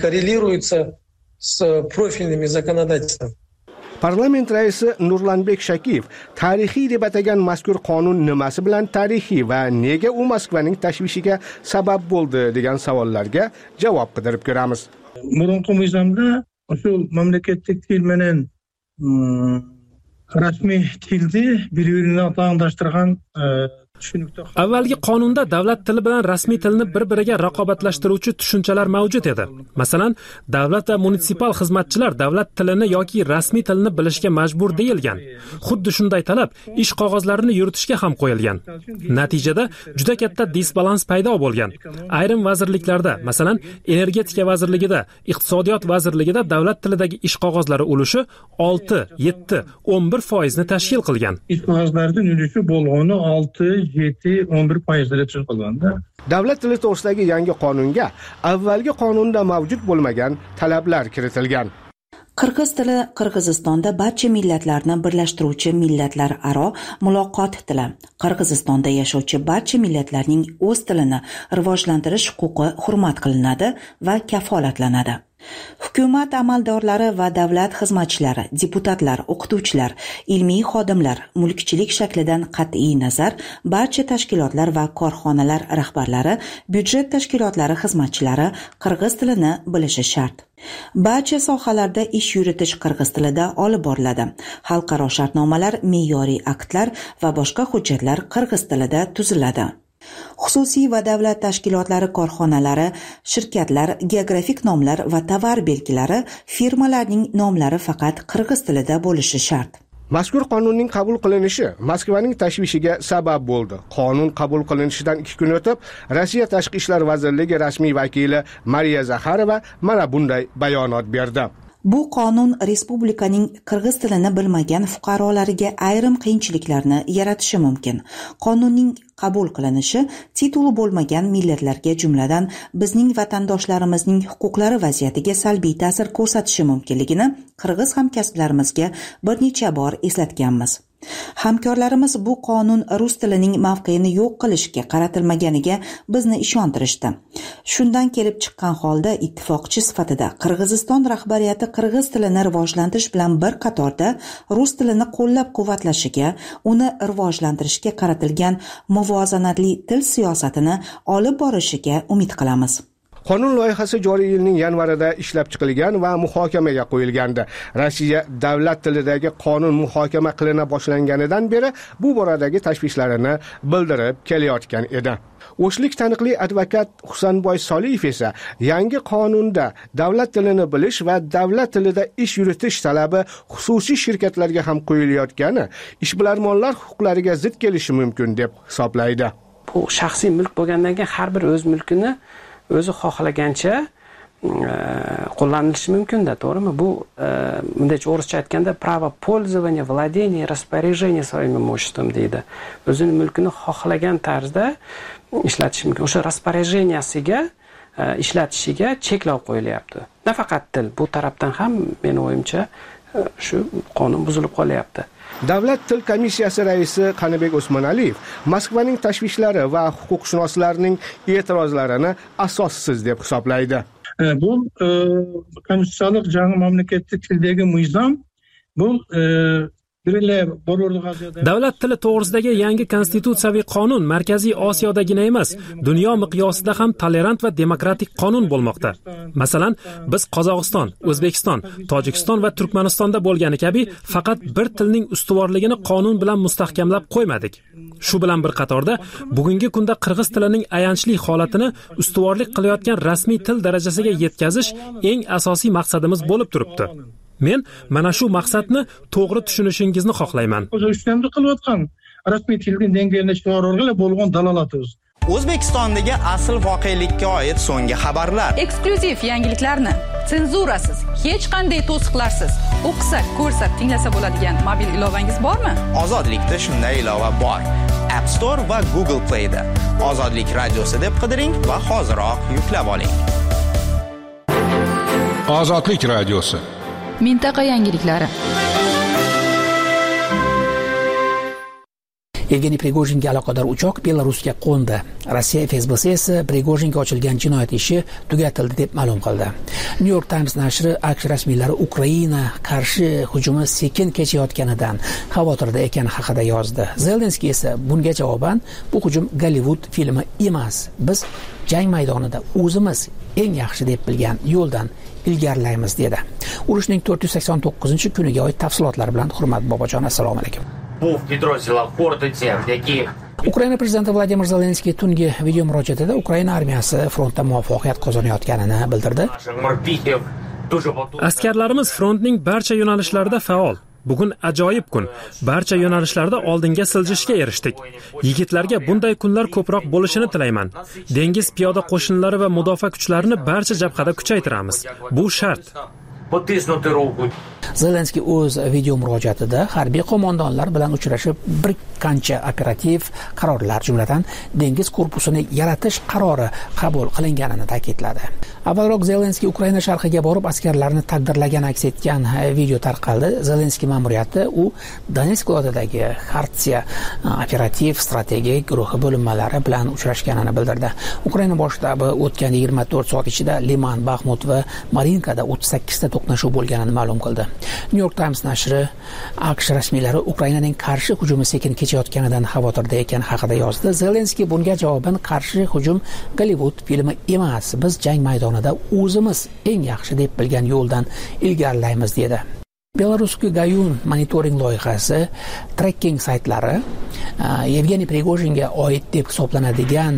Parlament raisi Nurlanbek Shakiyev tarixiy deb atagan mazkur qonun nimasi bilan tarixiy va nega u Moskvaning tashvishiga sabab bo'ldi degan savollarga javob qidirib ko'ramiz. Burunqi mizomda shu mamlakatdagi til bilan rasmiy tilni bir-birini taqdoshtirgan Avvalgi qonunda davlat tili bilan rasmiy tilni bir-biriga raqobatlashtiruvchi tushunchalar mavjud edi. Masalan, davlat va munisipal xizmatchilar davlat tilini yoki rasmiy tilni bilishga majbur deyilgan. Xuddi shunday talab ish qog'ozlarini yuritishga ham qo'yilgan. Natijada juda katta disbalans paydo bo'lgan. Ayrim vazirliklarda, masalan, energetika vazirligida, iqtisodiyot vazirligida davlat tilidagi ish qog'ozlari ulushi 6, 7, 11% ni tashkil qilgan. Ish qog'ozlarining ulushi bo'lgani 7-11% chiqilganda. Davlat tili to'g'risidagi yangi qonunga avvalgi qonunda mavjud bo'lmagan talablar kiritilgan. Qirg'iz tili Qirg'izistonda barcha millatlarni birlashtiruvchi millatlararo muloqot tili. Qirg'izistonda yashovchi barcha millatlarning o'z tilini rivojlantirish huquqi hurmat qilinadi va kafolatlanadi. Hukumat amaldorlari va davlat xizmatchilari, deputatlar, o'qituvchilar, ilmiy xodimlar, mulkchilik shaklidan qat'iy nazar, barcha tashkilotlar va korxonalar rahbarlari, byudjet tashkilotlari xizmatchilari qirg'iz tilini bilishi shart. Barcha sohalarda ish yuritish qirg'iz tilida olib boriladi. Xalqaro shartnomalar, me'yoriy aktlar va boshqa hujjatlar qirg'iz tilida tuziladi. Xususiy va davlat tashkilotlari, korxonalari, shirkatlar, geografik nomlar va tovar belgilari, firmalarning nomlari faqat qirg'iz tilida bo'lishi shart. Mazkur qonunning qabul qilinishi Moskvaning tashvishiga sabab bo'ldi. Qonun qabul qilinishidan 2 kun o'tib, Rossiya Tashqi ishlar vazirligi rasmiy vakili Mariya Zakharova mana bunday bayonot berdi. Bu qonun respublikaning qirg'iz tilini bilmagan fuqarolariga ayrim qiyinchiliklarni yaratishi mumkin. Qonunning qabul qilinishi tituli bo'lmagan millatlarga, jumladan bizning vatandoshlarimizning huquqlari vaziyatiga salbiy ta'sir ko'rsatishi mumkinligini qirg'iz hamkasblarimizga bir necha bor eslatganmiz. Hamkorlarimiz bu qonun rus tilining mavqeini yo'q qilishga qaratilmaganiga bizni ishontirishdi. Shundan kelib chiqqan holda ittifoqchi sifatida Qirg'iziston rahbariyati qirg'iz tilini rivojlantirish bilan bir qatorda rus tilini qo'llab-quvvatlashiga, uni rivojlantirishga qaratilgan muvozanatli til siyosatini olib borishiga umid qilamiz. Qonun loyihasi joriy yilning yanvarida ishlab chiqilgan va muhokamaga qo'yilgandi. Rossiya davlat tilidagi qonun muhokama qilina boshlanganidan beri bu boradagi tashvishlarini bildirib kelayotgan edi. O'shlik taniqli advokat Husanboy Soliyev esa yangi qonunda davlat tilini bilish va davlat tilida ish yuritish talabi xususiy shirkatlarga ham qo'yilayotgani ishbilarmonlar huquqlariga zid kelishi mumkin deb hisoblaydi. Bu shaxsiy mulk bo'lgandan keyin har bir o'z mulkini o'zi xohlagancha qo'llanilishi mumkin-da, to'g'rimi? Bu bunday o'rischa aytganda право пользования, владения, распоряжения своим имуществом deydi. O'zining mulkini xohlagan tarzda ishlatish mumkin. O'sha распоряженияsiga ishlatishiga cheklov qo'yilyapti. Nafaqat til, bu tarafdan ham meni o'yimcha shu qonun buzilib qolyapti. Davlat til komissiyasi raisi Qanibek Osmonaliyev Moskvaning tashvishlari va huquqshunoslarning e'tirozlarini asossiz deb hisoblaydi. Bu konstitutsiyalik жаңы mamlakatdagi tildagi nizom bu Davlat tili to'g'risidagi yangi konstitutsiyaviy qonun Markaziy Osiyodagina emas, dunyo miqyosida ham tolerant va demokratik qonun bo'lmoqda. Masalan, biz Qozog'iston, O'zbekiston, Tojikiston va Turkmanistonda bo'lgani kabi faqat bir tilning ustuvorligini qonun bilan mustahkamlab qo'ymadik. Shu bilan bir qatorda bugungi kunda qirg'iz tilining ayanchli holatini ustuvorlik qilayotgan rasmiy til darajasiga yetkazish eng asosiy maqsadimiz bo'lib turibdi. Men mana shu maqsadni to'g'ri tushunishingizni xohlayman. O'zbekistonda qilayotgan rasmiy tilning dengayini chiqarishga bo'lgan dalolatimiz. O'zbekistondagi asl voqelikka oid so'nggi xabarlar. Eksklyuziv yangiliklarni senzurasiz, hech qanday to'siqlarsiz o'qisa, ko'rsa, tinglasa bo'ladigan mobil ilovangiz bormi? Ozodlikda shunday ilova bor. App Store va Google Play da. Ozodlik radiosi deb qidiring va hoziroq yuklab oling. Ozodlik radiosi. Mintaqa yangiliklari. Yevgeniy Prigojinga aloqador uchoq Belarusga qo'ndi. Rossiya FSBsi esa Prigojinga ochilgan jinoyat ishi tugatildi deb ma'lum qildi. New York Times nashri AQSh rasmiylari Ukraina qarshi hujumi sekin kechayotganidan xavotirda ekani haqida yozdi. Zelenskiy esa bunga javoban bu hujum Gollivud filmi emas, biz jang maydonida o'zimiz eng yaxshi deb bilgan yo'ldan ilgarilaymiz dedi. Urushning 489-kuniga oid tafsilotlar bilan Hurmat Bobojon, assalomu alaykum. Ukraina prezidenti Vladimir Zelenskiy tungi video murojaatida Ukraina armiyasi frontda muvaffaqiyat qozonayotganini bildirdi. Askarlarimiz frontning barcha yo'nalishlarida faol. Bugun ajoyib kun. Barcha yo'nalishlarda oldinga siljishga erishdik. Yigitlarga bunday kunlar ko'proq bo'lishini tilayman. Dengiz piyoda qo'shinlari va mudofaa kuchlarini barcha jabhada kuchaytiramiz. Bu shart. Zelenskiy o'z video murojaatida harbiy qo'mondonlar bilan uchrashib, bir qancha operativ qarorlar, jumladan dengiz korpusini yaratish qarori qabul qilinganini ta'kidladi. Avvalroq Zelenskiy Ukraina sharqiga borib askarlarni taqdirlagani aks etgan video tarqaldi. Zelenskiy ma'muriyati u Donetsk viloyatidagi Xartsiya operativ strategik guruhi bo'linmalari bilan uchrashganini bildirdi. Ukraina bosh shtabi o'tgan 24 soat ichida Liman, Baxmut va Marinkada 38 ta to'qnashuv bo'lganini ma'lum qildi. New York Times nashri AQSh rasmiylari Ukrainaning qarshi hujumi sekin kechayotganidan xavotirda ekani haqida yozdi. Zelenskiy bunga javoban qarshi hujum Gollivud filmi emas, biz jang maydonida o'zimiz eng yaxshi deb bilgan yo'ldan ilgarilaymiz dedi. Belarusga Gayun monitoring loyihasi tracking saytlari Yevgeniy Prigojinga oid deb hisoblanadigan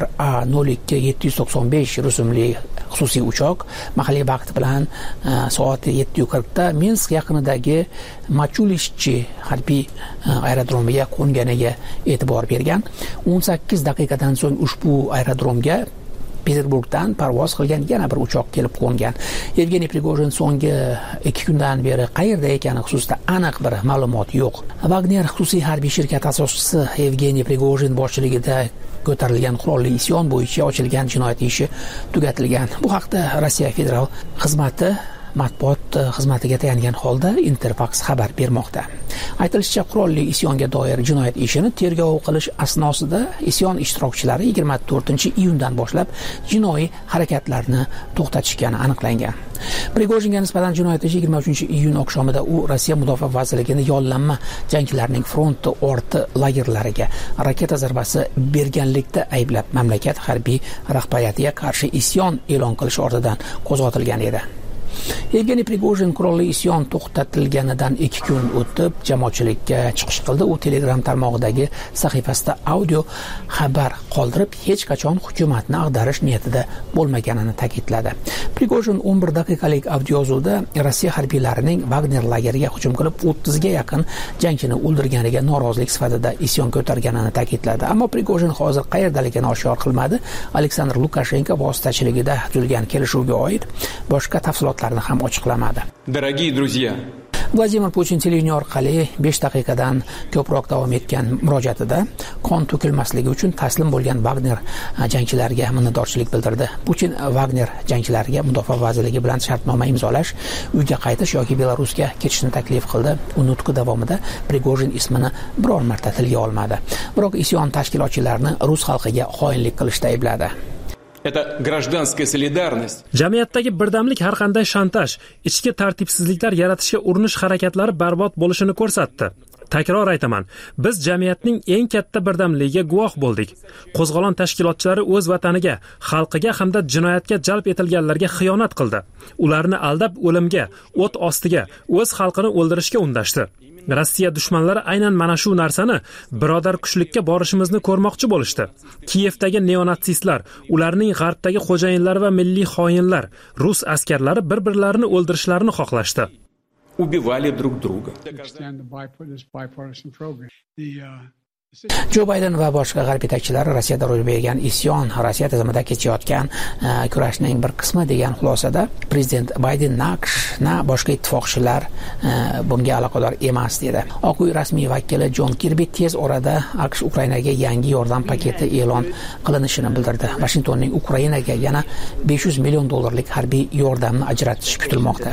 RA-02-795 rusumli xususiy uchoq mahalliy vaqt bilan soat 7:40 da Minsk yaqinidagi Machulishchi harbiy aerodromiga qo'nganiga e'tibor bergan. 18 daqiqadan so'ng ushbu aerodromga Peterburgdan parvoz qilgan yana bir uchoq kelib qo'ngan. Yevgeniy Prigojin so'nggi 2 kundan beri qayerda ekani xususida aniq bir ma'lumot yo'q. Wagner xususiy harbiy shirkati asoschisi Yevgeniy Prigojin boshchiligida ko'tarilgan qurolli isyon bo'yicha ochilgan jinoyat ishi tugatilgan. Bu haqda Rossiya federal xizmati matbuot xizmatiga tayangan holda Interfax xabar bermoqda. Aytilishicha, qurolli isyonga doir jinoyat ishini tergov qilish asnosida isyon ishtirokchilari 24-iyundan boshlab jinoiy harakatlarni to'xtatishgani aniqlangan. Prigojinga nisbatan jinoyat ishi 23-iyun oqshomida u Rossiya mudofaa vazirligini yollanma jangchilarning front orti lagerlariga raketa zarbasi berganlikda ayblab mamlakat harbiy rahbariyatiga qarshi isyon e'lon qilish ortidan qo'zg'atilgan edi. Yevgeniy Prigojin qurolli isyon to'xtatilganidan 2 kun o'tib jamoatchilikka chiqish qildi. U Telegram tarmog'idagi sahifasida audio xabar qoldirib, hech qachon hukumatni ag'darish niyatida bo'lmaganini ta'kidladi. Prigojin 11 daqiqalik audiozuvda Rossiya harbiylarining Wagner lageriga hujum qilib 30 ga yaqin jangchini o'ldirganiga norozilik sifatida isyon ko'targanini ta'kidladi. Ammo Prigojin hozir qayerdaligini oshkor qilmadi. Aleksandr Lukashenko vositachiligida tuzilgan kelishuvga oid boshqa tafsilotlarni ham ochiqlamadi. Дорогие друзья, Vladimir Putin televideniye orqali 5 daqiqadan ko'proq davom etgan murojaatida qon to'kilmasligi uchun taslim bo'lgan Wagner jangchilariga minnatdorchilik bildirdi. Putin Wagner jangchilariga mudofaa vazirligi bilan shartnoma imzolash, uyga qaytish yoki Belarusga ketishni taklif qildi. U nutqi davomida Prigojin ismini biror marta tilga olmadi. Biroq isyon tashkilotchilarini rus xalqiga xoinlik qilishda aybladi. Это гражданская солидарность. Jamiyatdagi birdamlik har qanday shantaj, ichki tartibsizliklar yaratishga urinish harakatlari barbod bo'lishini ko'rsatdi. Takror aytaman, biz jamiyatning eng katta birdamligiga guvoh bo'ldik. Qo'zg'olon tashkilotchilari o'z vataniga, xalqiga hamda jinoyatga jalb etilganlarga xiyonat qildi. Ularni aldab o'limga, o't ostiga, o'z xalqini o'ldirishga undashdi. Rossiya dushmanlari aynan mana shu narsani birodar kuchlikka borishimizni ko'rmoqchi bo'lishdi. Kiyevdagi neonatsistlar, ularning g'arbdagi xo'jayinlari va milliy xoinlar, rus askarlari bir-birlarini o'ldirishlarini xohlashdi. Убивали друг друга. Jo Bayden va boshqa g'arb yetakchilari Rossiyada ro'y bergan isyon, Rossiya tizimida kechayotgan kurashning bir qismi degan xulosada prezident Bayden na boshqa ittifoqchilar bunga aloqador emas dedi. Oq uy rasmiy vakili Jon Kirbi tez orada AQSh Ukrainaga yangi yordam paketi e'lon qilinishini bildirdi. Washingtonning Ukrainaga yana $500 million harbiy yordamni ajratishi kutilmoqda.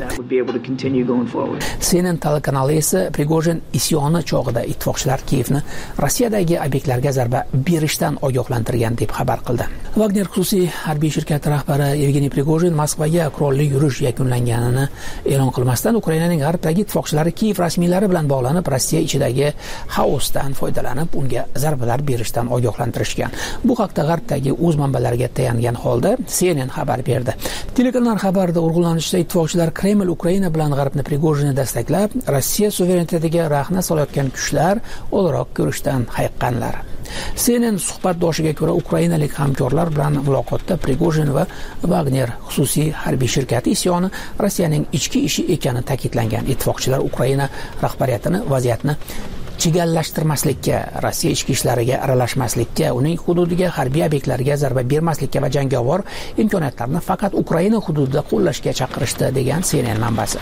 CNN telekanali esa Prigojin isyoni chog'ida ittifoqchilar Kiyevni Rossiyadagi obyektlarga zarba berishdan ogohlantirgan deb xabar qildi. Wagner xususiy harbiy shirkati rahbari Evgeniy Prigojin Moskvaga qurolli yurish yakunlanganini e'lon qilmasdan Ukrainaning g'arbdagi ittifoqchilari Kiyev rasmiylari bilan bog'lanib, Rossiya ichidagi xaosdan foydalanib, unga zarbalar berishdan ogohlantirishgan. Bu haqda g'arbdagi o'z manbalariga tayangan holda CNN xabar berdi. Telekanal xabarida urg'ulanishicha ittifoqchilar Kreml Ukraina bilan g'arbni Prigojinni dastaklab, Rossiya suverenitetiga rahna solayotgan kuchlar o'laroq ko'rishdan hayiqqanlar. CNN suhbatdoshiga ko'ra Ukrainalik hamkorlar bilan muloqotda Prigojin va Wagner xususiy harbiy shirkati isyoni Rossiyaning ichki ishi ekani ta'kidlangan. Ittifoqchilar Ukraina rahbariyatini vaziyatni chigallashtirmaslikka, Rossiya ichki ishlariga aralashmaslikka, uning hududiga, harbiy obyektlarga zarba bermaslikka va jangovar imkoniyatlarni faqat Ukraina hududida qo'llashga chaqirishdi degan CNN manbasi.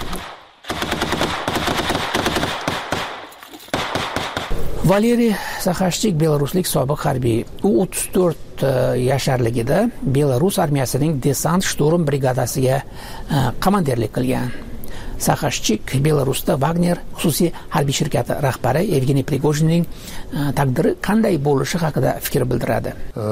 Valeriy Saxashchik belaruslik sobiq harbiy. U 34 yasharligida Belarus armiyasining desant shturm brigadasiga komandirlik qilgan. Saxashchik Belarusda Wagner xususiy harbiy shirkati rahbari Evgeniy Prigojinning taqdiri qanday bo'lishi haqida fikr bildiradi.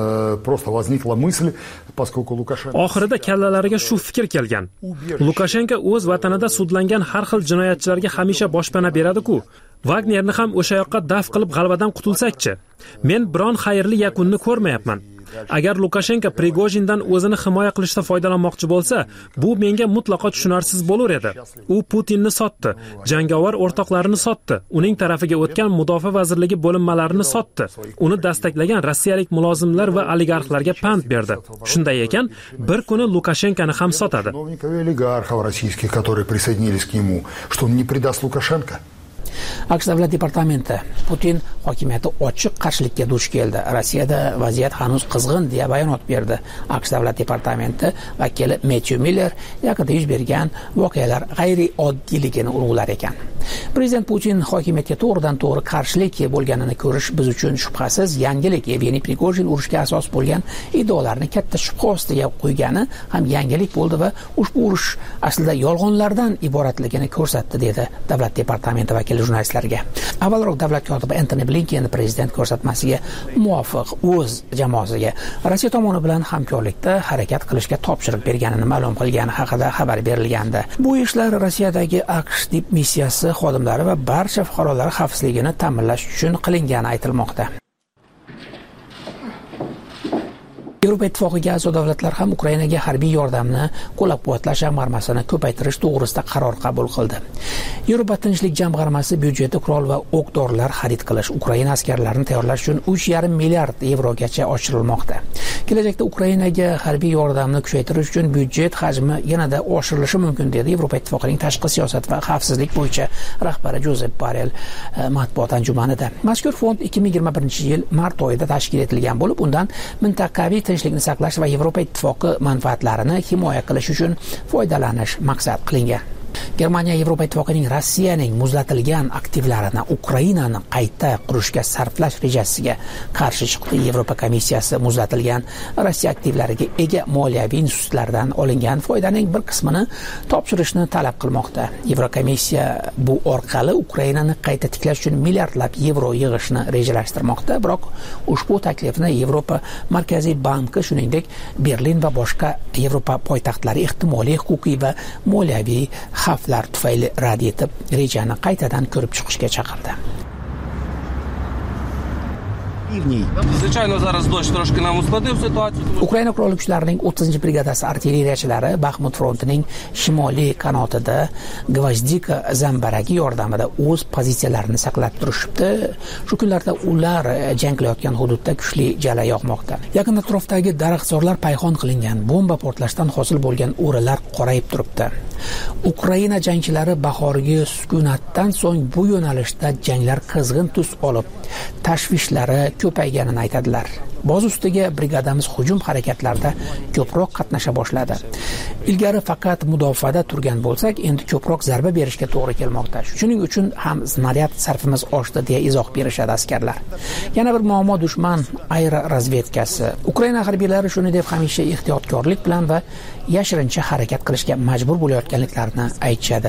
Oxirida kallalariga shu fikr kelgan. Lukashenko o'z vatanida sudlangan har xil jinoyatchilarga hamisha boshpana beradi-ku. Wagnerni ham o'sha yoqqa daf qilib g'alvadan qutulsak-chi? Men biron xayrli yakunni ko'rmayapman. Agar Lukashenko Prigojindan o'zini himoya qilishda foydalanmoqchi bo'lsa, bu menga mutlaqo tushunarsiz bo'lar edi. U Putinni sotdi, jangovar o'rtoqlarini sotdi, uning tarafiga o'tgan mudofaa vazirligi bo'linmalarini sotdi. Uni dastaklagan rossiyalik mulozimlar va oligarxlarga pand berdi. Shunday ekan, bir kuni Lukashenkoni ham sotadi. AQSh davlat departamenti Putin hokimiyati ochiq qarshilikka duch keldi. Rossiyada vaziyat hanuz qizg'in deya bayonot berdi. AQSh davlat departamenti vakili Matthew Miller yaqinda yuz bergan voqealar g'ayri oddiyligini urg'ular ekan. Prezident Putin hokimiyatga to'g'ridan-to'g'ri qarshilik bo'lganini ko'rish biz uchun shubhasiz yangilik. Evgeniy Prigojin urushga asos bo'lgan iddaolarni katta shubha ostiga qo'ygani ham yangilik bo'ldi va ushbu urush aslida yolg'onlardan iboratligini ko'rsatdi, dedi davlat departamenti vakili jurnalistlarga. Avvalroq davlat kotibi Antony Blinken prezident ko'rsatmasiga muvofiq o'z jamoasiga Rossiya tomoni bilan hamkorlikda harakat qilishga topshiriq berganini ma'lum qilgani haqida xabar berilgandi. Bu ishlar Rossiyadagi AQSh dip missiyasi xodimlari va barcha fuqarolar xavfsizligini ta'minlash uchun qilingani aytilmoqda. Yevropa Ittifoqiga a'zo davlatlar ham Ukrainaga harbiy yordamni qo'llab-quvvatlash jamg'armasini ko'paytirish to'g'risida qaror qabul qildi. Yevropa tinchlik jamg'armasi byudjeti qurol va o'q-dorilar xarid qilish, Ukraina askarlarini tayyorlash uchun 3,5 milliard yevrogacha oshirilmoqda. Kelajakda Ukrainaga harbiy yordamni kuchaytirish uchun byudjet hajmi yanada oshirilishi mumkin, dedi Yevropa Ittifoqining tashqi siyosat va xavfsizlik bo'yicha rahbari Jozep Borrell matbuot anjumanida. Mazkur fond 2021-yil mart oyida tashkil etilgan bo'lib, undan mintaqaviy tinchlikni saqlash va Yevropa Ittifoqi manfaatlarini himoya qilish uchun foydalanish maqsad qilingan. Germaniya Yevropa Ittifoqining Rossiyaning muzlatilgan aktivlarini Ukrainani qayta qurishga sarflash rejasiga qarshi chiqdi. Yevropa komissiyasi muzlatilgan Rossiya aktivlariga ega moliyaviy institutlardan olingan foydaning bir qismini topshirishni talab qilmoqda. Yevrokomissiya bu orqali Ukrainani qayta tiklash uchun milliardlab yevro yig'ishni rejalashtirmoqda. Biroq ushbu taklifni Yevropa Markaziy banki, shuningdek Berlin va boshqa Yevropa poytaxtlari ehtimoliy huquqiy va moliyaviy xavflar tufayli rad etib, rejani qaytadan ko'rib chiqishga chaqirdi. Ukraina qurolli kuchlarining 30-brigadasi artilleriyachilari Baxmut frontining shimoliy qanotida Gvozdika zambaragi yordamida o'z pozitsiyalarini saqlab turishibdi. Shu kunlarda ular jang qilayotgan hududda kuchli jala yoqmoqda. Yaqin atrofdagi daraxtzorlar payhon qilingan, bomba portlashdan hosil bo'lgan o'ralar qorayib turibdi. Ukraina jangchilari bahorgi sukunatdan so'ng bu yo'nalishda janglar qizg'in tus olib, tashvishlari ko'payganini aytadilar. Boz ustiga brigadamiz hujum harakatlarida ko'proq qatnasha boshladi. Ilgari faqat mudofaada turgan bo'lsak, endi ko'proq zarba berishga to'g'ri kelmoqda. Shuning uchun ham snaryad sarfimiz oshdi deya izoh berishadi askarlar. Yana bir muammo dushman aerorazvedkasi. Ukraina harbiylari shuni deb hamisha ehtiyotkorlik bilan va yashirincha harakat qilishga majbur bo'layotganliklarini aytishadi.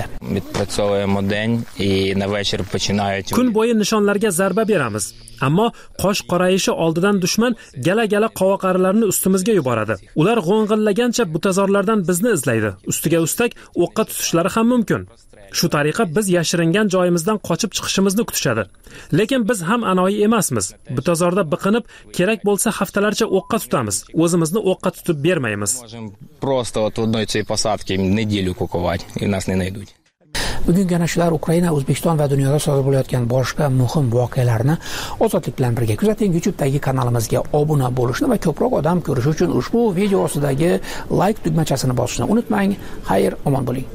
Kun bo'yi nishonlarga zarba beramiz, ammo qosh qorayishi oldidan dushman gala-gala qovoqarilarni ustimizga yuboradi. Ular g'o'ng'illagancha butazorlardan bizni izlaydi. Ustiga ustak o'qqa tutishlari ham mumkin. Shu tariqa biz yashiringan joyimizdan qochib chiqishimizni kutishadi. Lekin biz ham anoyi emasmiz. Butazorda biqinib, kerak bo'lsa haftalarcha o'qqa tutamiz. O'zimizni o'qqa tutib bermaymiz. Bugun yana shular Ukraina, O'zbekiston va dunyoda sodir bo'layotgan boshqa muhim voqealarni Ozodlik bilan birga kuzating. YouTube'dagi kanalimizga obuna bo'lishni va ko'proq odam ko'rishi uchun ushbu video ostidagi like tugmachasini bosishni unutmang. Xayr, omon bo'ling.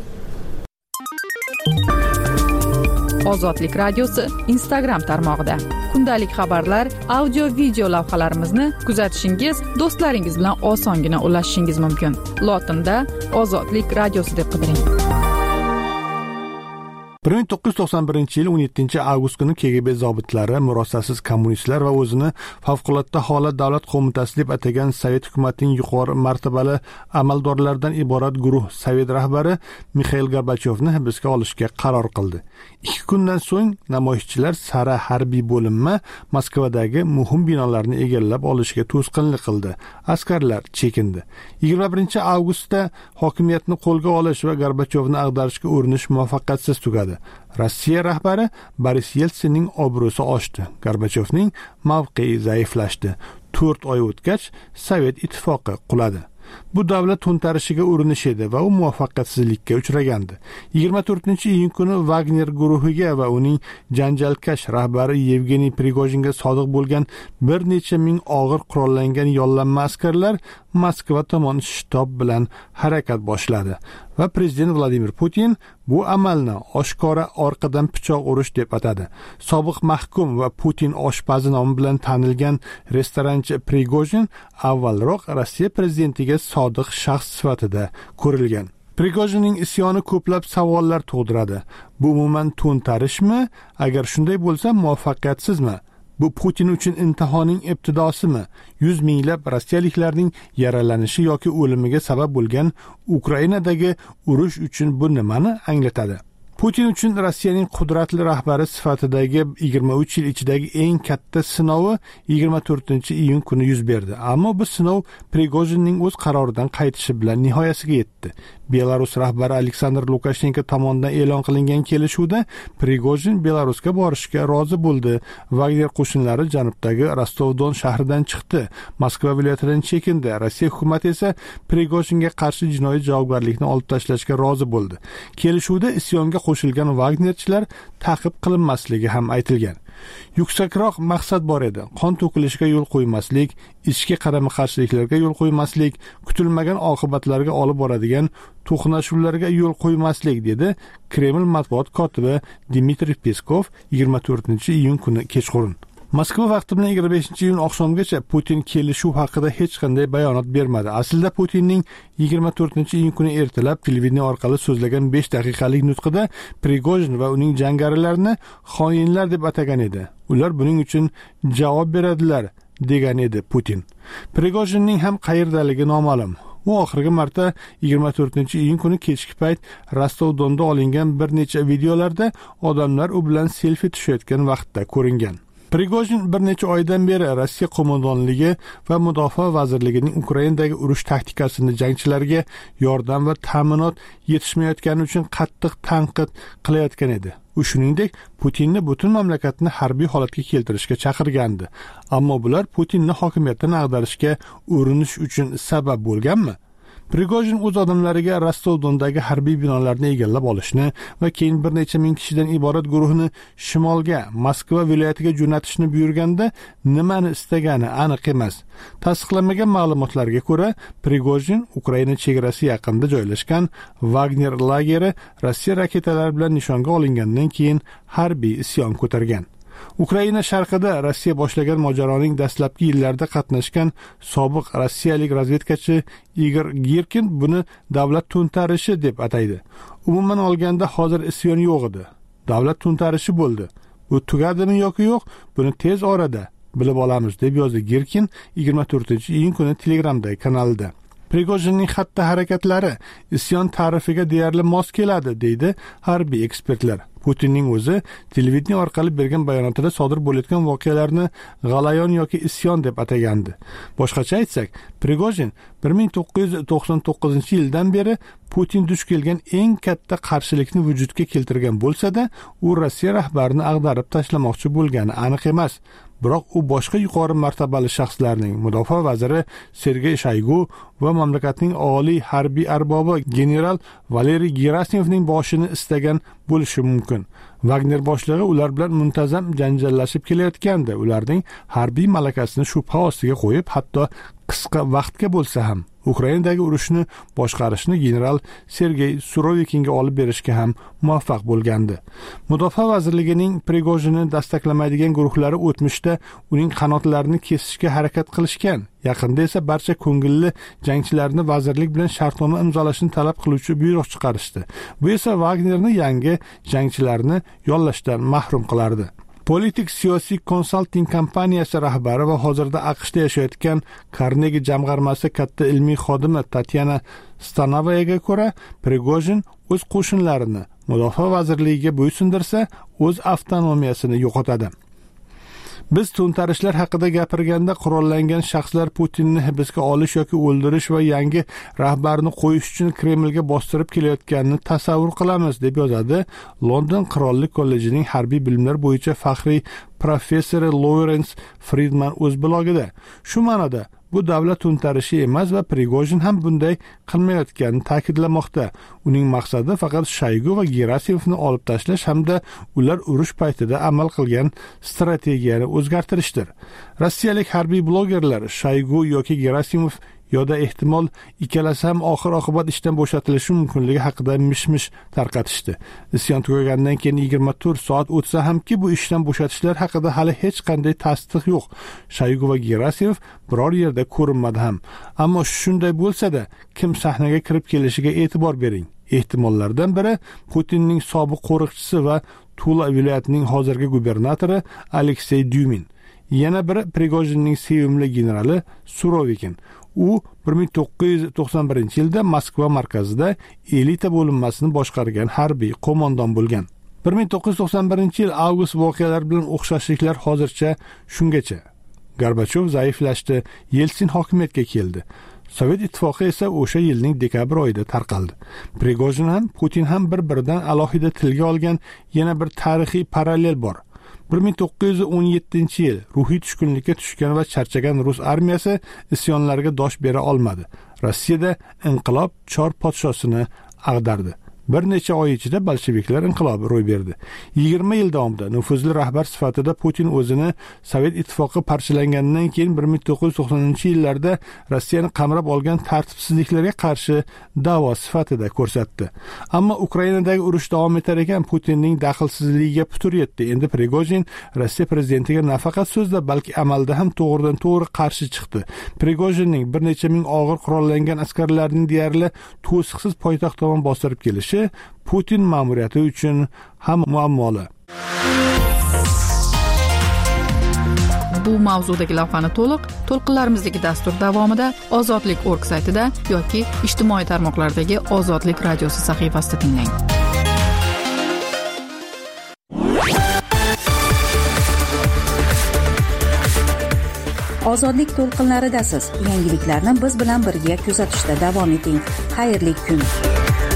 Ozodlik radiosi Instagram tarmog'ida kundalik xabarlar, audio video lavhalarimizni kuzatishingiz, do'stlaringiz bilan osongina ulashishingiz mumkin. Lotinda Ozodlik radiosi deb qidiring. 1991 yil 17 avgust kuni KGB zobitlari murosasiz kommunistlar va o'zini favqulodda holat davlat qo'mitasi deb atagan Sovet hukumatining yuqori martabali amaldorlaridan iborat guruh Sovet rahbari Mixail Gorbachyovni hibsga olishga qaror qildi. 2 kundan so'ng namoyishchilar Sara harbiy bo'linma Moskvadagi muhim binolarni egallab olishga to'sqinlik qildi. Askarlar chekindi. 21 avgustda hokimiyatni qo'lga olish va Gorbachyovni ag'darishga urinish muvaffaqiyatsiz tugadi. Rossiya rahbari Boris Yeltsinning obro'si oshdi. Gorbachyovning mavqei zaiflashdi. 4 oy o'tgach Sovet ittifoqi quladi. Bu davlat to'ntarishiga urinish edi va u muvaffaqiyatsizlikka uchragandi. 24-iyun kuni Wagner guruhiga va uning janjalkash rahbari Yevgeniy Prigojinga sodiq bo'lgan bir necha ming og'ir qurollangan yollanma askarlar Moskva tomon shtab bilan harakat boshladi va prezident Vladimir Putin bu amalni oshkora orqadan pichoq urish deb atadi. Sobiq mahkum va Putin oshpazi nomi bilan tanilgan restoranchi Prigojin avvalroq Rossiya prezidentiga sodiq shaxs sifatida ko'rilgan. Prigojinning isyoni ko'plab savollar tug'diradi. Bu umuman to'ntarishmi? Agar shunday bo'lsa, muvaffaqiyatsizmi? Bu Putin uchun imtihonning ibtidosimi? 100 minglab rossiyaliklarning yaralanishi yoki o'limiga sabab bo'lgan Ukrainadagi urush uchun bu nimani anglatadi? Putin uchun Rossiyaning qudratli rahbari sifatidagi 23 yil ichidagi eng katta sinovi 24-iyun kuni yuz berdi. Ammo bu sinov Prigojinning o'z qaroridan qaytishi bilan nihoyasiga yetdi. Belarus rahbari Aleksandr Lukashenko tomonidan e'lon qilingan kelishuvda Prigojin Belarusga borishga rozi bo'ldi. Wagner qo'shinlari janubdagi Rostov-Don shahridan chiqdi. Moskva viloyatidan chekindi. Rossiya hukumati esa Prigojinga qarshi jinoiy javobgarlikni olib tashlashga rozi bo'ldi. Kelishuvda isyonga qo'shilgan Wagnerchilar ta'qib qilinmasligi ham aytilgan. Yuksakroq maqsad bor edi. Qon to'kilishiga yo'l qo'ymaslik, ichki qarama-qarshiliklarga yo'l qo'ymaslik, kutilmagan oqibatlarga olib boradigan to'qnashuvlarga yo'l qo'ymaslik, dedi Kreml matbuot kotibi Dmitriy Peskov 24-iyun kuni kechqurun. Moskva vaqti bilan 25-iyun oqshomgacha Putin kelishuv haqida hech qanday bayonot bermadi. Aslida Putinning 24-iyun kuni ertalab televideniya orqali so'zlagan 5 daqiqalik nutqida Prigojin va uning jangarilarini xoinlar deb atagan edi. Ular buning uchun javob beradilar degan edi Putin. Prigojinning ham qayerdaligi noma'lum. U oxirgi marta 24-iyun kuni kechki payt Rostov-Donda olingan bir necha videolarda odamlar u bilan selfie tushayotgan vaqtda ko'ringan. Prigojin bir necha oydan beri Rossiya qo'mondonligi va mudofaa vazirligining Ukrainadagi urush taktikasini jangchilarga yordam va ta'minot yetishmayotgani uchun qattiq tanqid qilayotgan edi. U shuningdek Putinni butun mamlakatni harbiy holatga keltirishga chaqirgandi. Ammo bular Putinni hokimiyatdan ag'darishga urinish uchun sabab bo'lganmi? Prigojin o'z odamlariga Rostov-Dondagi harbiy binolarni egallab olishni va keyin bir necha ming kishidan iborat guruhni shimolga, Moskva viloyatiga jo'natishni buyurganda nimani istagani aniq emas. Tasdiqlanmagan ma'lumotlarga ko'ra, Prigojin Ukraina chegarasi yaqinida joylashgan Wagner lageri Rossiya raketalari bilan nishonga olingandan keyin harbiy isyon ko'targan. Ukraina sharqida Rossiya boshlagan mojaroning dastlabki yillarida qatnashgan sobiq rossiyalik razvedkachi Igor Girkin buni davlat to'ntarishi deb ataydi. Umuman olganda hozir isyon yo'q edi. Davlat to'ntarishi bo'ldi. Bu tugadimi yoki yo'q, buni tez orada bilib olamiz deb yozdi Girkin 24-iyun kuni Telegramdagi kanalida. Prigojinning xatti-harakatlari isyon ta'rifiga deyarli mos keladi, deydi harbiy ekspertlar. Putinning o'zi televideniya orqali bergan bayonotida sodir bo'layotgan voqealarni g'alayon yoki isyon deb atagandi. Boshqacha aytsak, Prigojin 1999-yildan beri Putin duch kelgan eng katta qarshilikni vujudga keltirgan bo'lsa-da, u Rossiya rahbarini ag'darib tashlamoqchi bo'lgani aniq emas. Biroq u boshqa yuqori martabali shaxslarning, mudofaa vaziri Sergey Shoygu va mamlakatning oliy harbiy arbobi general Valeriy Gerasimovning boshini istagan bo'lishi mumkin. Wagner boshlig'i ular bilan muntazam janjallashib kelayotgandi. Ularning harbiy malakasini shubha ostiga qo'yib, hatto qisqa vaqtga bo'lsa ham Ukrainadagi urushni boshqarishni general Sergey Surovikinga olib berishga ham muvaffaq bo'lgandi. Mudofaa vazirligining Prigojinni dastaklamaydigan guruhlari o'tmishda uning qanotlarini kesishga harakat qilishgan. Yaqinda esa barcha ko'ngilli jangchilarni vazirlik bilan shartnoma imzolashni talab qiluvchi buyruq chiqarishdi. Bu esa Wagnerni yangi jangchilarni yollashdan mahrum qilardi. Politik siyosiy konsalting kompaniyasi rahbari va hozirda AQShda yashayotgan Carnegie jamg'armasi katta ilmiy xodimi Tatyana Stanovayaga ko'ra, Prigojin o'z qo'shinlarini mudofaa vazirligiga bo'ysundirsa, o'z avtonomiyasini yo'qotadi. Biz to'ntarishlar haqida gapirganda qurollangan shaxslar Putinni hibsga olish yoki o'ldirish va yangi rahbarni qo'yish uchun Kremlga bostirib kelayotganini tasavvur qilamiz, deb yozadi London Qirollik kollejining harbiy bilimlar bo'yicha faxriy professori Lawrence Friedman o'z blogida. Shu ma'noda bu davlat to'ntarishi emas va Prigojin ham bunday qilmayotganini ta'kidlamoqda. Uning maqsadi faqat Shoygu va Gerasimovni olib tashlash hamda ular urush paytida amal qilgan strategiyani o'zgartirishdir. Rossiyalik harbiy blogerlar Shoygu yoki Gerasimov yoda ehtimol ikkalasi ham oxir-oqibat ishdan bo'shatilishi mumkinligi haqida mish-mish tarqatishdi. Isyon tugagandan keyin 24 soat o'tsa hamki bu ishdan bo'shatishlar haqida hali hech qanday tasdiq yo'q. Shoygu va Gerasimov biror yerda ko'rinmadi ham. Ammo shunday bo'lsa-da, kim sahnaga kirib kelishiga e'tibor bering. Ehtimollardan biri Putinning sobiq qo'riqchisi va Tula viloyatining hozirgi gubernatori Aleksey Dyumin. Yana biri Prigojinning sevimli generali Surovikin. U 1991-yilda Moskva markazida elita bo'linmasini boshqargan harbiy qo'mondon bo'lgan. 1991-yil avgust voqealari bilan o'xshashliklar hozircha shungacha. Gorbachov zaiflashdi, Yeltsin hokimiyatga keldi. Sovet ittifoqi esa o'sha yilning dekabr oyida tarqaldi. Prigojin ham, Putin ham bir-biridan alohida tilga olgan yana bir tarixiy parallel bor. 1917-yil ruhiy tushkunlikka tushgan va charchagan rus armiyasi isyonlarga dosh bera olmadi. Rossiyada inqilob chor podshosini ag'dardi. bir necha oy ichida bolsheviklar inqilobi ro'y berdi. 20 yil davomida nufuzli rahbar sifatida Putin o'zini Sovet ittifoqi parchalanganidan keyin 1990-yillarda Rossiyani qamrab olgan tartibsizliklarga qarshi da'vo sifatida ko'rsatdi. Ammo Ukrainadagi urush davom etar ekan, Putinning daxlsizligiga putur yetdi. Endi Prigojin Rossiya prezidentiga nafaqat so'zda, balki amalda ham to'g'ridan-to'g'ri qarshi chiqdi. Prigojinning bir necha ming og'ir qurollangan askarlarning deyarli to'siqsiz poytaxt tomon bostirib kelishi Putin ma'muriyati uchun ham muammoli. Bu mavzudagi lavhani to'lqinlarimizdagi dastur davomida ozodlik.org saytida yoki ijtimoiy tarmoqlardagi Ozodlik radiosi sahifasida tinglang. Ozodlik to'lqinlaridasiz. Yangiliklarni biz bilan birga kuzatishda davom eting. Xayrli kun.